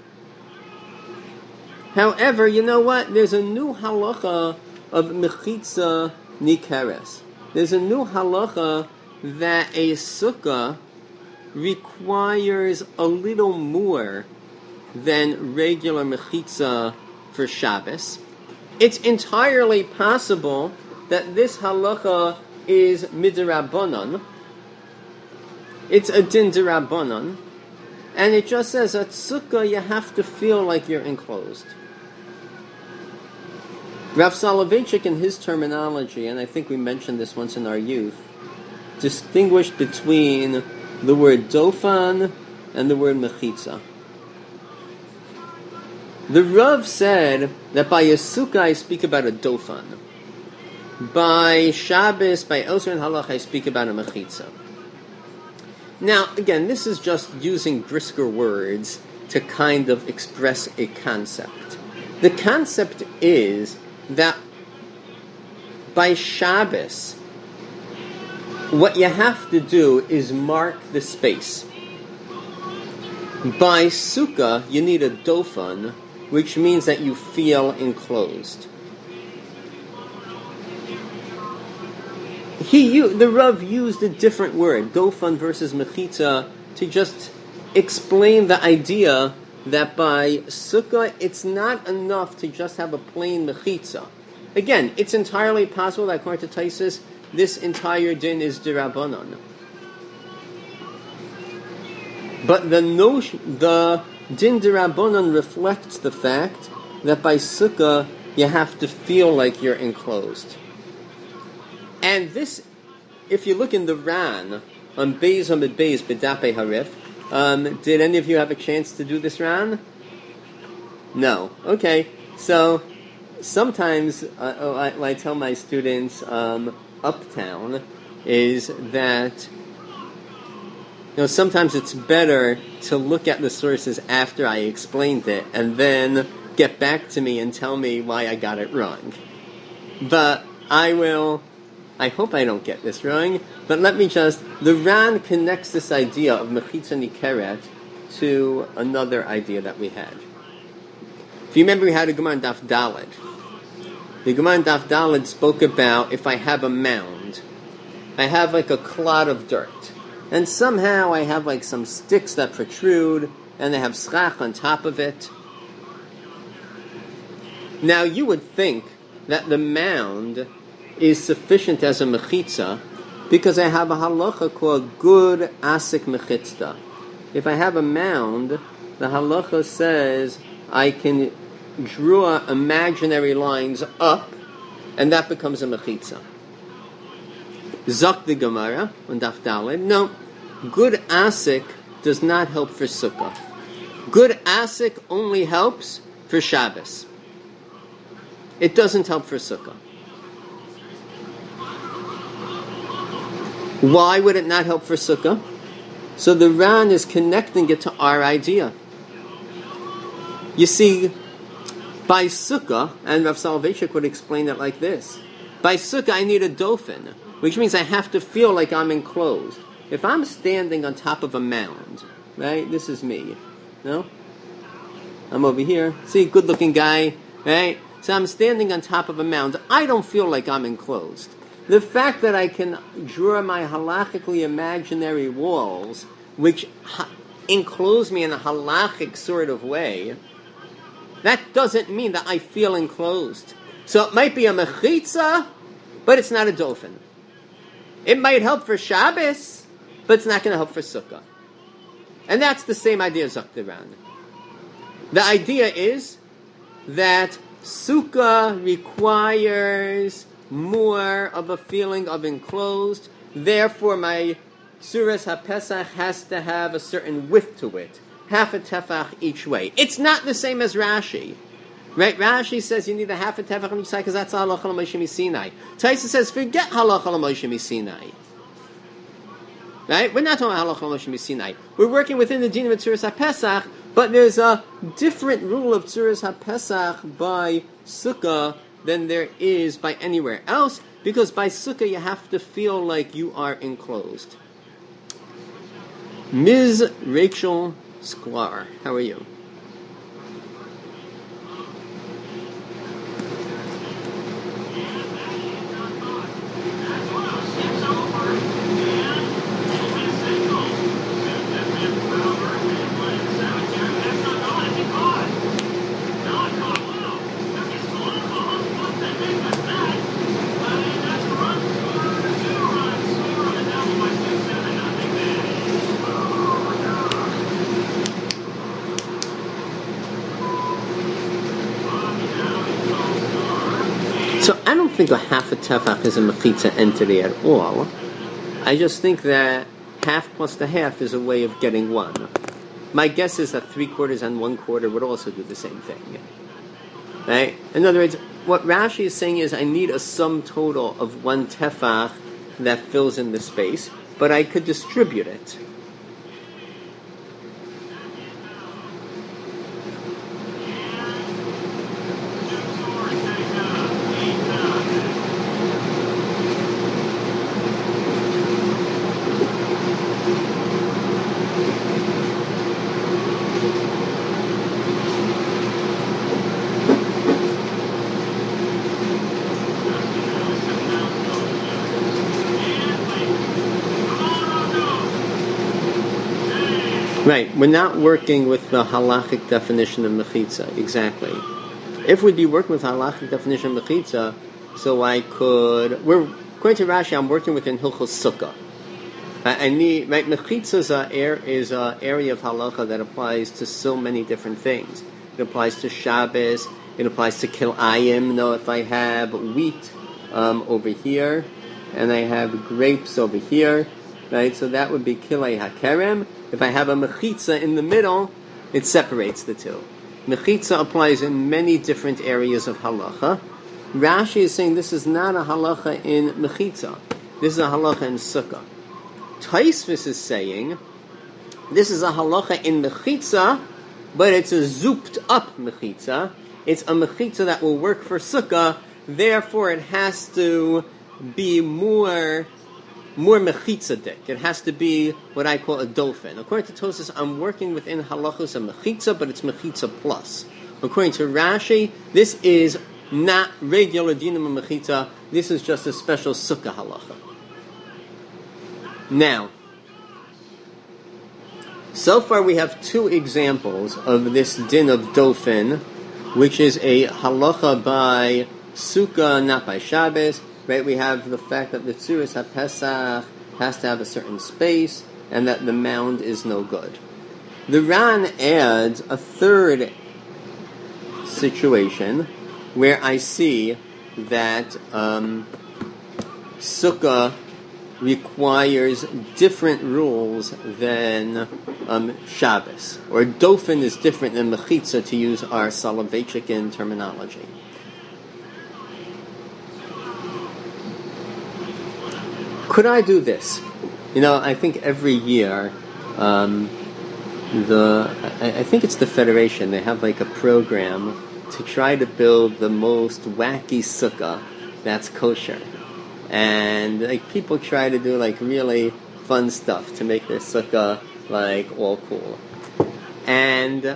you know what? There's a new halacha of mechitza nikeres. There's a new halacha that a sukkah requires a little more than regular mechitza for Shabbos. It's entirely possible that this halacha is midrabanan. It's a din d'Rabbanan. And it just says, at sukkah you have to feel like you're enclosed. Rav Soloveitchik, in his terminology, and I think we mentioned this once in our youth, distinguished between the word dofan and the word mechitza. The Rav said that by a sukkah I speak about a dofan. By Shabbos, by Elser and Halach, I speak about a mechitza. Now, again, this is just using brisker words to kind of express a concept. The concept is that by Shabbos, what you have to do is mark the space. By Sukkah, you need a dofan, which means that you feel enclosed. The Rav used a different word, dofan versus mechitza, to just explain the idea that by Sukkah, it's not enough to just have a plain mechitza. Again, it's entirely possible that according to Tosfos, this entire din is d'Rabbanan. But the din d'Rabbanan reflects the fact that by Sukkah, you have to feel like you're enclosed. And this, if you look in the Ran, on Beis Hamid Beis B'Dapei Harif, did any of you have a chance to do this Ran? No. Okay. So, sometimes, I tell my students, uptown, is that, sometimes it's better to look at the sources after I explained it, and then get back to me and tell me why I got it wrong. But I hope I don't get this wrong, but the Ran connects this idea of Mechitza Nikeret to another idea that we had. If you remember, we had a Gemara in Daf Daled. The Gemara in Daf Daled spoke about if I have a mound, I have like a clod of dirt, and somehow I have like some sticks that protrude, and they have schach on top of it. Now you would think that the mound is sufficient as a mechitza because I have a halacha called Gud Asik Mechitzta. If I have a mound, the halacha says I can draw imaginary lines up, and that becomes a mechitza. Zok the Gemara on Daf Daled. No, Gud Asik does not help for Sukkah. Gud Asik only helps for Shabbos. It doesn't help for Sukkah. Why would it not help for Sukkah? So the Ran is connecting it to our idea. You see, by Sukkah, and Rav Soloveitchik would explain it like this. By Sukkah, I need a dofen, which means I have to feel like I'm enclosed. If I'm standing on top of a mound, right? This is me, no? I'm over here. See, good-looking guy, right? So I'm standing on top of a mound. I don't feel like I'm enclosed. The fact that I can draw my halachically imaginary walls, which enclose me in a halachic sort of way, that doesn't mean that I feel enclosed. So it might be a mechitza, but it's not a dofen. It might help for Shabbos, but it's not going to help for Sukkah. And that's the same idea as Zok the Ran. The idea is that Sukkah requires more of a feeling of enclosed. Therefore, my Tzuras HaPesach has to have a certain width to it. Half a tefach each way. It's not the same as Rashi. Right? Rashi says you need a half a tefach on each side because that's halacha l'Moshe Sinai. Taisa says forget halacha l'Moshe Sinai. Right? We're not talking about halacha l'Moshe Sinai. We're working within the din of Tzuras HaPesach, but there's a different rule of Tzuras HaPesach by Sukkah than there is by anywhere else, because by Sukkah you have to feel like you are enclosed. Ms. Rachel Sklar, how are you? I don't think a half a tefach is a mechitza entity at all. I just think that half plus the half is a way of getting one. My guess is that 3/4 and 1/4 would also do the same thing. Right? In other words, what Rashi is saying is I need a sum total of 1 tefach that fills in the space, but I could distribute it. Right, we're not working with the halachic definition of mechitza, exactly. If we'd be working with halachic definition of mechitza, so according to Rashi, I'm working within Hilchos Sukkah. Right, mechitza is an area of halacha that applies to so many different things. It applies to Shabbos, It applies to kilayim. No, if I have wheat over here, and I have grapes over here, right? So that would be kilei hakerem. If I have a mechitza in the middle, it separates the two. Mechitza applies in many different areas of halacha. Rashi is saying this is not a halacha in mechitza. This is a halacha in sukkah. Taisvis is saying this is a halacha in mechitza, but it's a zooped up mechitza. It's a mechitza that will work for sukkah. Therefore, it has to be more mechitzadik. It has to be what I call a dolphin. According to Tosfos, I'm working within halachos of mechitza, but it's mechitza plus. According to Rashi, this is not regular dinam of mechitza. This is just a special sukkah halacha. Now, so far we have two examples of this din of dolphin, which is a halacha by sukkah, not by Shabbos. Right, we have the fact that the tzuras HaPesach has to have a certain space, and that the mound is no good. The Ran adds a third situation where I see that sukkah requires different rules than Shabbos, or dolphin is different than mechitza, to use our Soloveitchian terminology. Could I do this? I think every year, I think it's the Federation, they have like a program to try to build the most wacky sukkah that's kosher. And like people try to do like really fun stuff to make their sukkah like all cool. And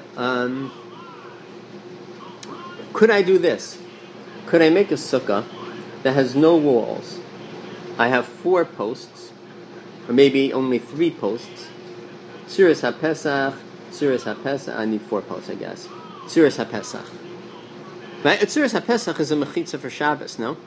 could I do this? Could I make a sukkah that has no walls? I have 4 posts, or maybe only 3 posts. Tzuras HaPesach, I need 4 posts, I guess. Tzuras HaPesach. Right? A Tzuras HaPesach is a mechitza for Shabbos, no?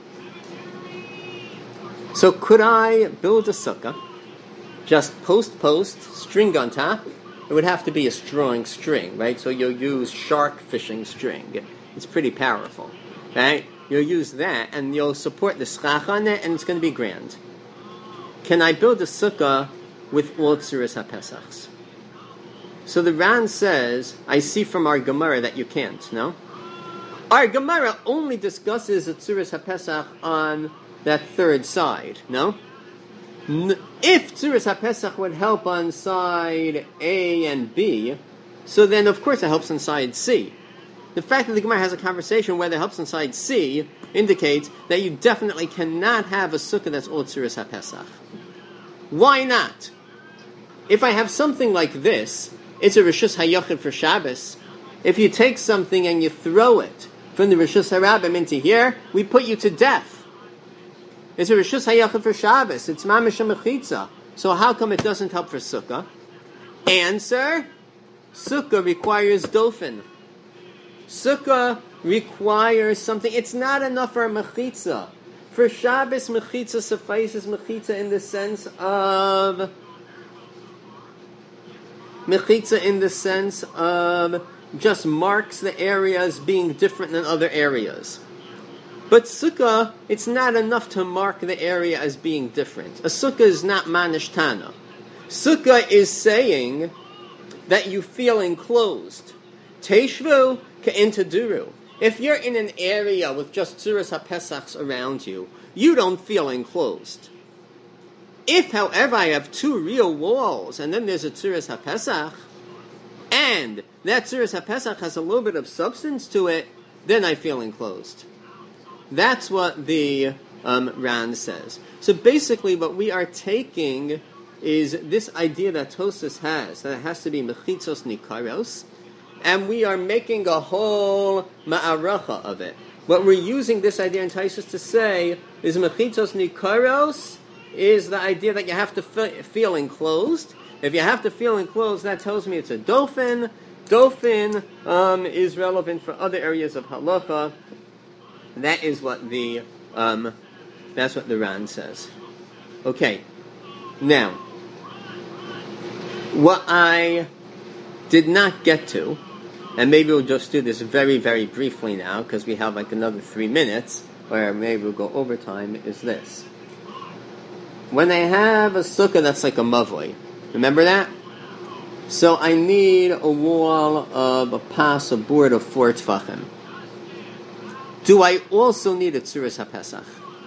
So could I build a sukkah, just post, string on top? It would have to be a strong string, right? So you'll use shark fishing string. It's pretty powerful, right? You'll use that, and you'll support the schach on it, and it's going to be grand. Can I build a sukkah with all tzuras HaPesachs? So the Ran says, I see from our Gemara that you can't, no? Our Gemara only discusses a tzuras HaPesach on that third side, no? If tzuras HaPesach would help on side A and B, so then of course it helps on side C. The fact that the Gemara has a conversation whether it helps on side C indicates that you definitely cannot have a sukkah that's all tzuras HaPesach. Why not? If I have something like this, it's a Rishus HaYochid for Shabbos. If you take something and you throw it from the Rishus HaRabim into here, we put you to death. It's a Rishus HaYochid for Shabbos. It's Mamish HaMechitza. So how come it doesn't help for sukkah? Answer: sukkah requires dolphin. Sukkah requires something. It's not enough for a mechitza. For Shabbos, mechitza suffices mechitza in the sense of just marks the area as being different than other areas. But sukkah, it's not enough to mark the area as being different. A sukkah is not manishtana. Sukkah is saying that you feel enclosed. Teshvu ka'intaduru. If you're in an area with just tzuras HaPesachs around you, you don't feel enclosed. If, however, I have 2 real walls, and then there's a tzuras HaPesach, and that tzuras HaPesach has a little bit of substance to it, then I feel enclosed. That's what the Ran says. So basically what we are taking is this idea that Tosfos has, that it has to be mechitzos nikaros, and we are making a whole ma'aracha of it. What we're using this idea in Tosfos to say is mechitzos nikaros is the idea that you have to feel enclosed. If you have to feel enclosed, that tells me it's a dolphin. Dolphin is relevant for other areas of halacha. That is what the that's what the Ran says. Okay, now what I did not get to and maybe we'll just do this very, very briefly now, because we have like another 3 minutes, or maybe we'll go overtime, is this. When I have a sukkah that's like a mavli, remember that? So I need a wall of a pas, a board of 4 tfachim. Do I also need a tzuras HaPesach?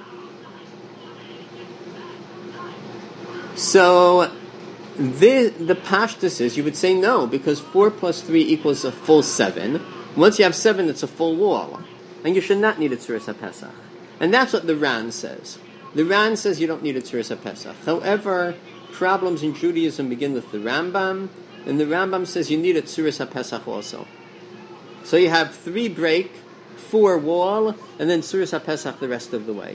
So the pashtus is, you would say no, because 4 plus 3 equals a full 7. Once you have 7, it's a full wall. And you should not need a tzuras HaPesach. And that's what the Ran says. The Ran says you don't need a tzuras HaPesach. However, problems in Judaism begin with the Rambam, and the Rambam says you need a tzuras HaPesach also. So you have 3 break, 4 wall, and then tzuras HaPesach the rest of the way.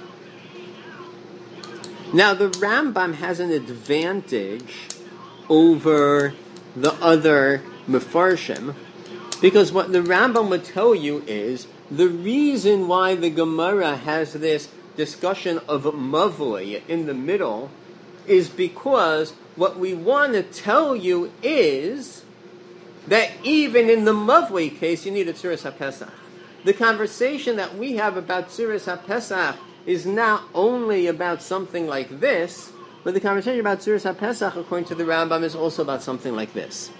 Now the Rambam has an advantage over the other Mefarshim, because what the Rambam would tell you is the reason why the Gemara has this discussion of Mavli in the middle is because what we want to tell you is that even in the Mavli case, you need a Tzuras HaPesach. The conversation that we have about Tzuras HaPesach is not only about something like this, but the conversation about Tzuras HaPesach, according to the Rambam, is also about something like this.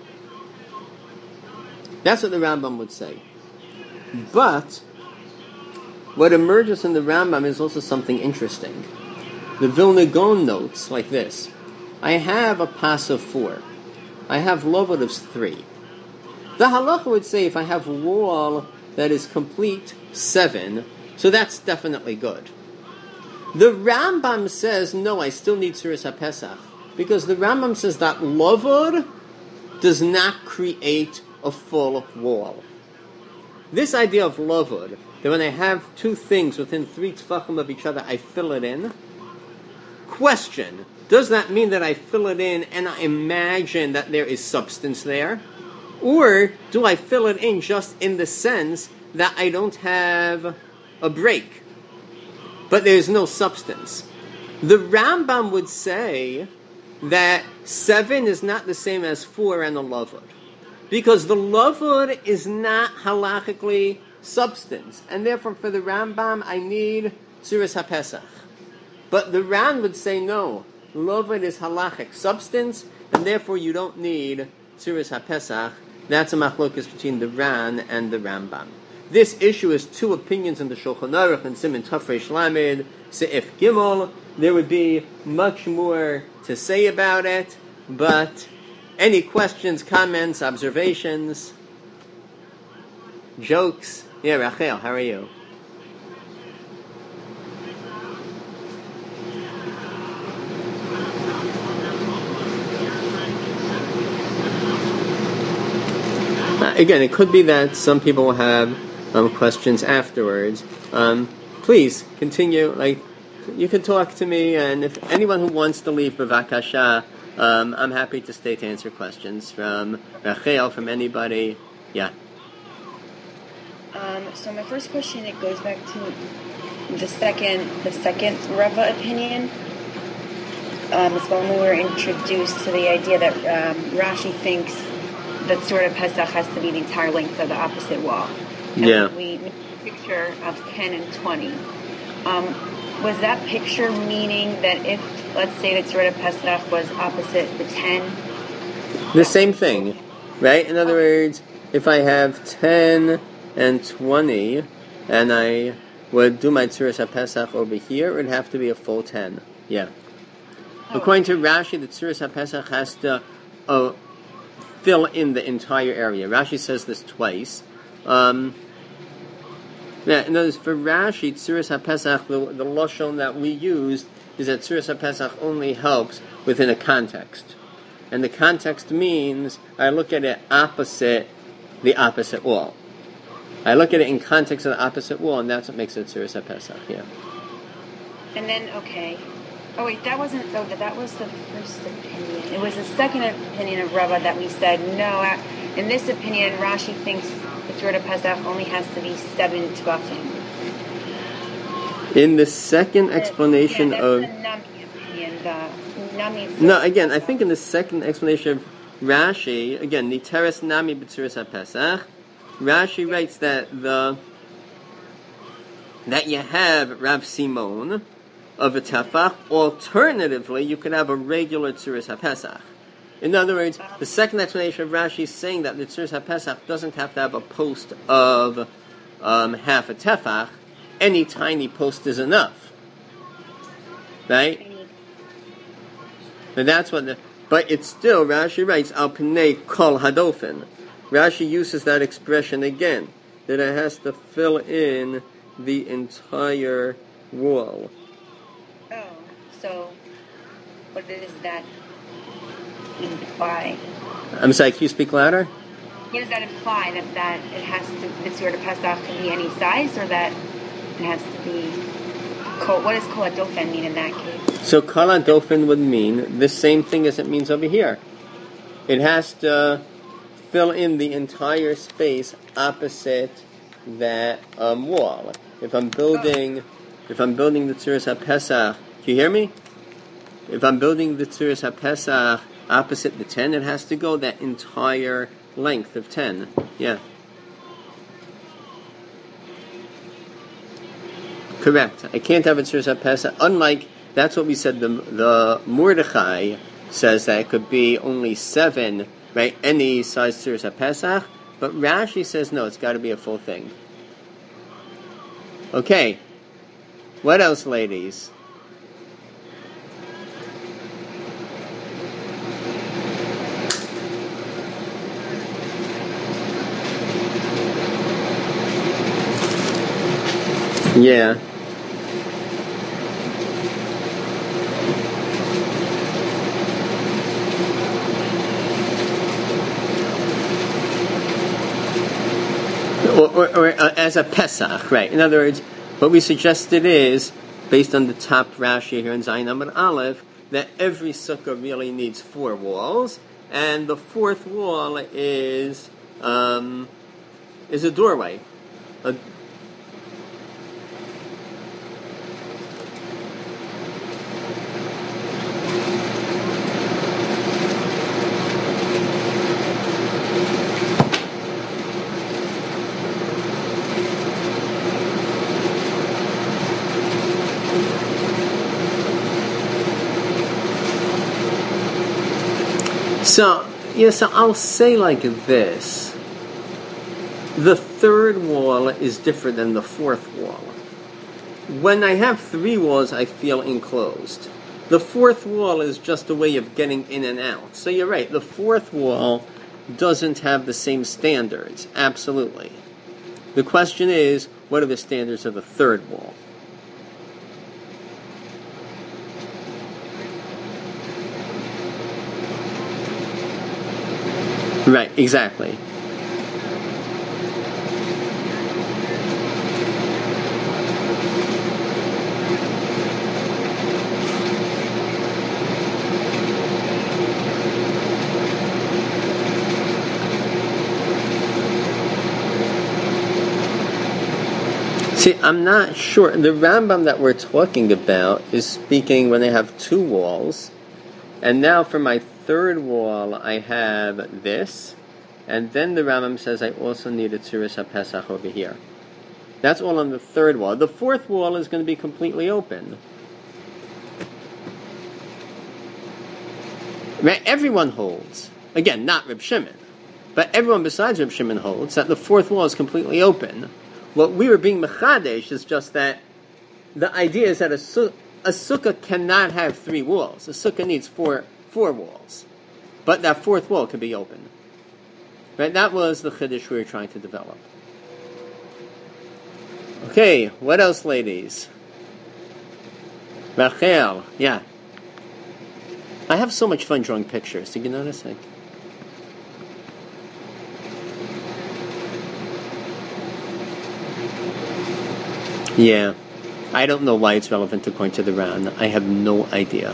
That's what the Rambam would say. But what emerges in the Rambam is also something interesting. The Vilna Gaon notes like this. I have a pas of 4. I have lovod of 3. The halacha would say if I have a wall that is complete 7, so that's definitely good. The Rambam says, no, I still need Tzuras HaPesach, because the Rambam says that lovod does not create a full wall. This idea of lovod, that when I have 2 things within 3 tefachim of each other, I fill it in. Question, does that mean that I fill it in and I imagine that there is substance there? Or do I fill it in just in the sense that I don't have a break, but there's no substance? The Rambam would say that 7 is not the same as 4 and a lavud, because the lavud is not halachically substance, and therefore for the Rambam I need Tzuras HaPesach. But the Ran would say no, lavud is halachic substance, and therefore you don't need Tzuras HaPesach. That's a machlokas between the Ran and the Rambam. This issue is 2 opinions in the Shulchan Aruch and Siman Tafresh Lamed Seif Gimel. There would be much more to say about it, but any questions, comments, observations, jokes? Yeah, Rachel, how are you? Again, it could be that some people will have questions afterwards. Please continue. Like, you can talk to me, and if anyone who wants to leave b'vakasha, I'm happy to stay to answer questions from Rachel, from anybody. Yeah. So my first question, it goes back to the second Rava opinion. It's when we were introduced to the idea that Rashi thinks that Surah Pesach has to be the entire length of the opposite wall. And yeah. We made a picture of 10 and 20. Was that picture meaning that if, let's say that Surah Pesach was opposite the 10? The same thing, right? In other words, if I have 10 and 20, and I would do my Tzuras HaPesach over here, it would have to be a full 10. Yeah. According to Rashi, the Tzuras HaPesach has to fill in the entire area. Rashi says this twice. In other words, for Rashi, Tzuras HaPesach, the lashon that we use is that Tzuras HaPesach only helps within a context. And the context means I look at it opposite the opposite wall. I look at it in context of the opposite wall, and that's what makes it Tzuras HaPesach, yeah. And then, okay. Oh wait, that was the first opinion. It was the second opinion of Rava that we said, no, in this opinion, Rashi thinks the Tzuras Pesach only has to be 7 tefachim. In the second explanation that's of... the Nami opinion, No, again, I think in the second explanation Rashi, again, Niteres Nami B'Tzuras HaPesach. Rashi writes that you have Rav Simon of a tefach. Alternatively, you could have a regular Tzuras HaPesach. In other words, the second explanation of Rashi is saying that the Tzuras HaPesach doesn't have to have a post of half a tefach. Any tiny post is enough. Right? And that's what but it's still, Rashi writes, Al Pnei Kol Hadofen. Rashi uses that expression again, that it has to fill in the entire wall. Oh, so what does that imply? I'm sorry, can you speak louder? What does that imply? That it has to, the sort of Pesach can be any size, or that it has to be, what does Kol Hadofen mean in that case? So Kol Hadofen would mean the same thing as it means over here. It has to fill in the entire space opposite that wall. If I'm building the Tzuras HaPesach, can you hear me? If I'm building the Tzuras HaPesach opposite the 10, it has to go that entire length of 10. Yeah. Correct. I can't have a Tzuras HaPesach. Unlike, that's what we said, the Mordechai says that it could be only 7, right? Any size Tzuras HaPesach. But Rashi says no, it's got to be a full thing. Okay. What else, ladies? Yeah. Or as a Pesach, right? In other words, what we suggested is, based on the top Rashi here in Zayin Amud Aleph, that every sukkah really needs 4 walls, and the 4th wall is a doorway. So I'll say like this. The 3rd wall is different than the 4th wall. When I have 3 walls, I feel enclosed. The 4th wall is just a way of getting in and out. So you're right, the 4th wall doesn't have the same standards. Absolutely. The question is, what are the standards of the 3rd wall? Right, exactly. See, I'm not sure. The Rambam that we're talking about is speaking when I have 2 walls. And now for my 3rd wall, I have this. And then the Rambam says I also need a Tzuras HaPesach over here. That's all on the 3rd wall. The 4th wall is going to be completely open. Right? Everyone holds. Again, not Reb Shimon. But everyone besides Reb Shimon holds that the 4th wall is completely open. What we were being mechadesh is just that the idea is that a sukkah cannot have 3 walls. A sukkah needs 4 walls. But that 4th wall can be open. Right? That was the chiddush we were trying to develop. Okay, what else, ladies? Rachel, yeah. I have so much fun drawing pictures. Did you notice? Yeah. I don't know why it's relevant according to the Ran. I have no idea.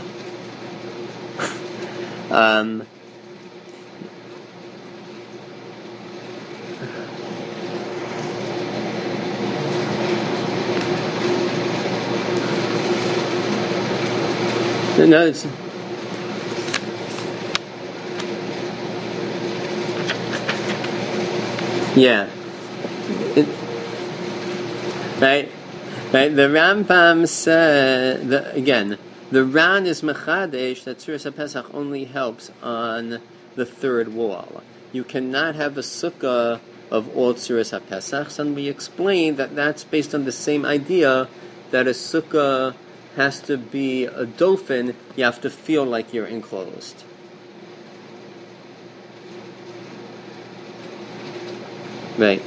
No, Yeah. Right? Right? The Rambam said, again, the Ran is mechadesh that Tzuras HaPesach only helps on the third wall. You cannot have a sukkah of all Tzuras HaPesach, and we explained that that's based on the same idea that a sukkah has to be a dolphin, you have to feel like you're enclosed. Right.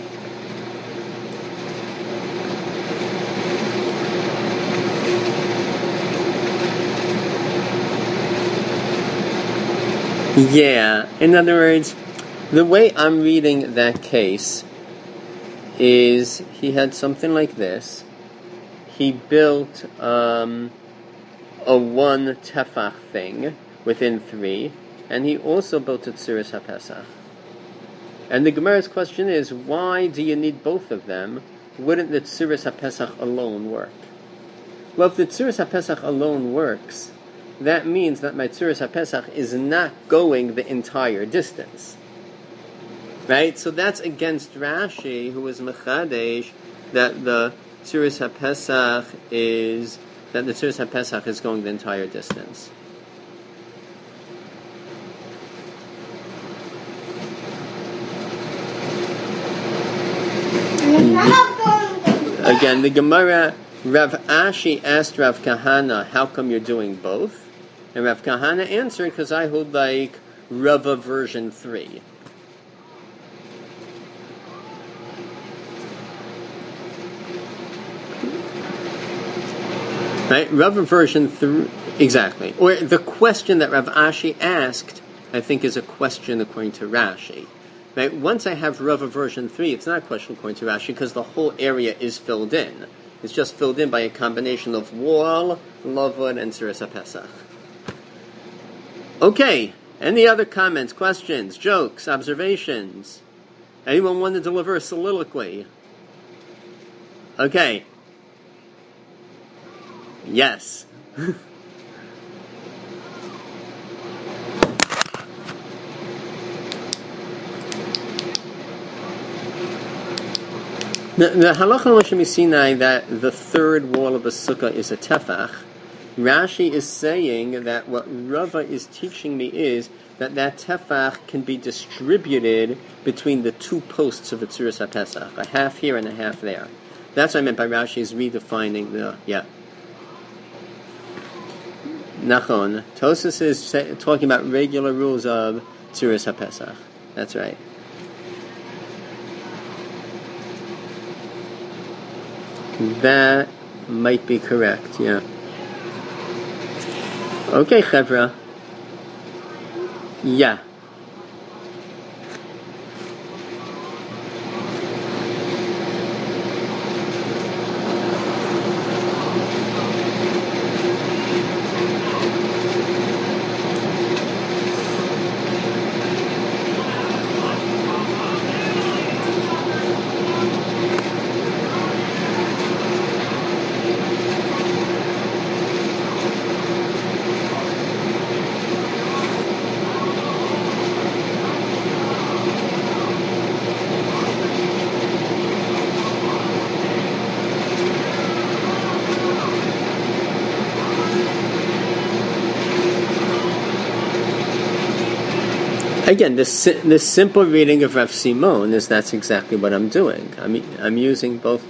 Yeah, in other words, the way I'm reading that case is he had something like this. He built a one tefach thing within 3, and he also built a Tzuras HaPesach. And the Gemara's question is, why do you need both of them? Wouldn't the Tzuras HaPesach alone work? Well, if the Tzuras HaPesach alone works, that means that my Tzuras HaPesach is not going the entire distance. Right? So that's against Rashi, who is Mechadesh, that the Tzuras HaPesach is going the entire distance. Again, the Gemara, Rav Ashi asked Rav Kahana, how come you're doing both? And Rav Kahana answered, because I hold like Rava version 3. Right? Rava version 3, exactly. Or the question that Rav Ashi asked, I think, is a question according to Rashi. Right? Once I have Rava version 3, it's not a question according to Rashi, because the whole area is filled in. It's just filled in by a combination of wall, lavud, and Tzuras HaPesach. Okay, any other comments, questions, jokes, observations? Anyone want to deliver a soliloquy? Okay. Yes. The halacha Moshe Sinai that the third wall of a sukkah is a tefach, Rashi is saying that what Rava is teaching me is that tefach can be distributed between the 2 posts of a Tzuras HaPesach, a half here and a half there. That's what I meant by Rashi is redefining the, Nachon. Tosas is talking about regular rules of Tzuras HaPesach. That's right. That might be correct, yeah. Okay, Chevra. Yeah. Again, the simple reading of Rav Simon is that's exactly what I'm doing. I'm using both.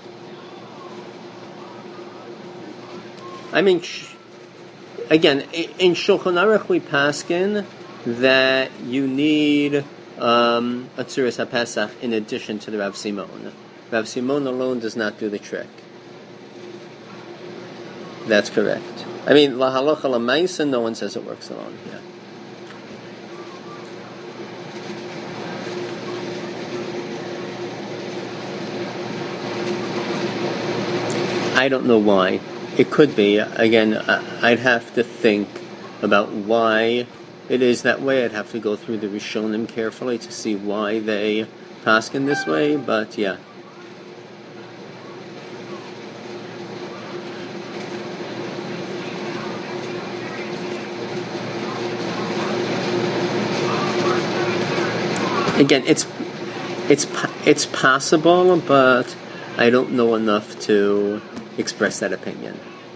Again, in Shulchan Aruch we paskin that you need a Tzuras HaPesach in addition to the Rav Simon. Rav Simon alone does not do the trick. That's correct. La halacha l'maisa, no one says it works alone. Yeah. I don't know why. It could be. Again, I'd have to think about why it is that way. I'd have to go through the Rishonim carefully to see why they paskin this way, but yeah. Again, It's possible, but I don't know enough to express that opinion.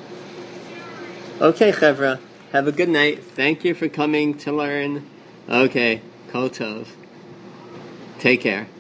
Okay, Chevra, have a good night. Thank you for coming to learn. Okay, Kol Tov. Take care.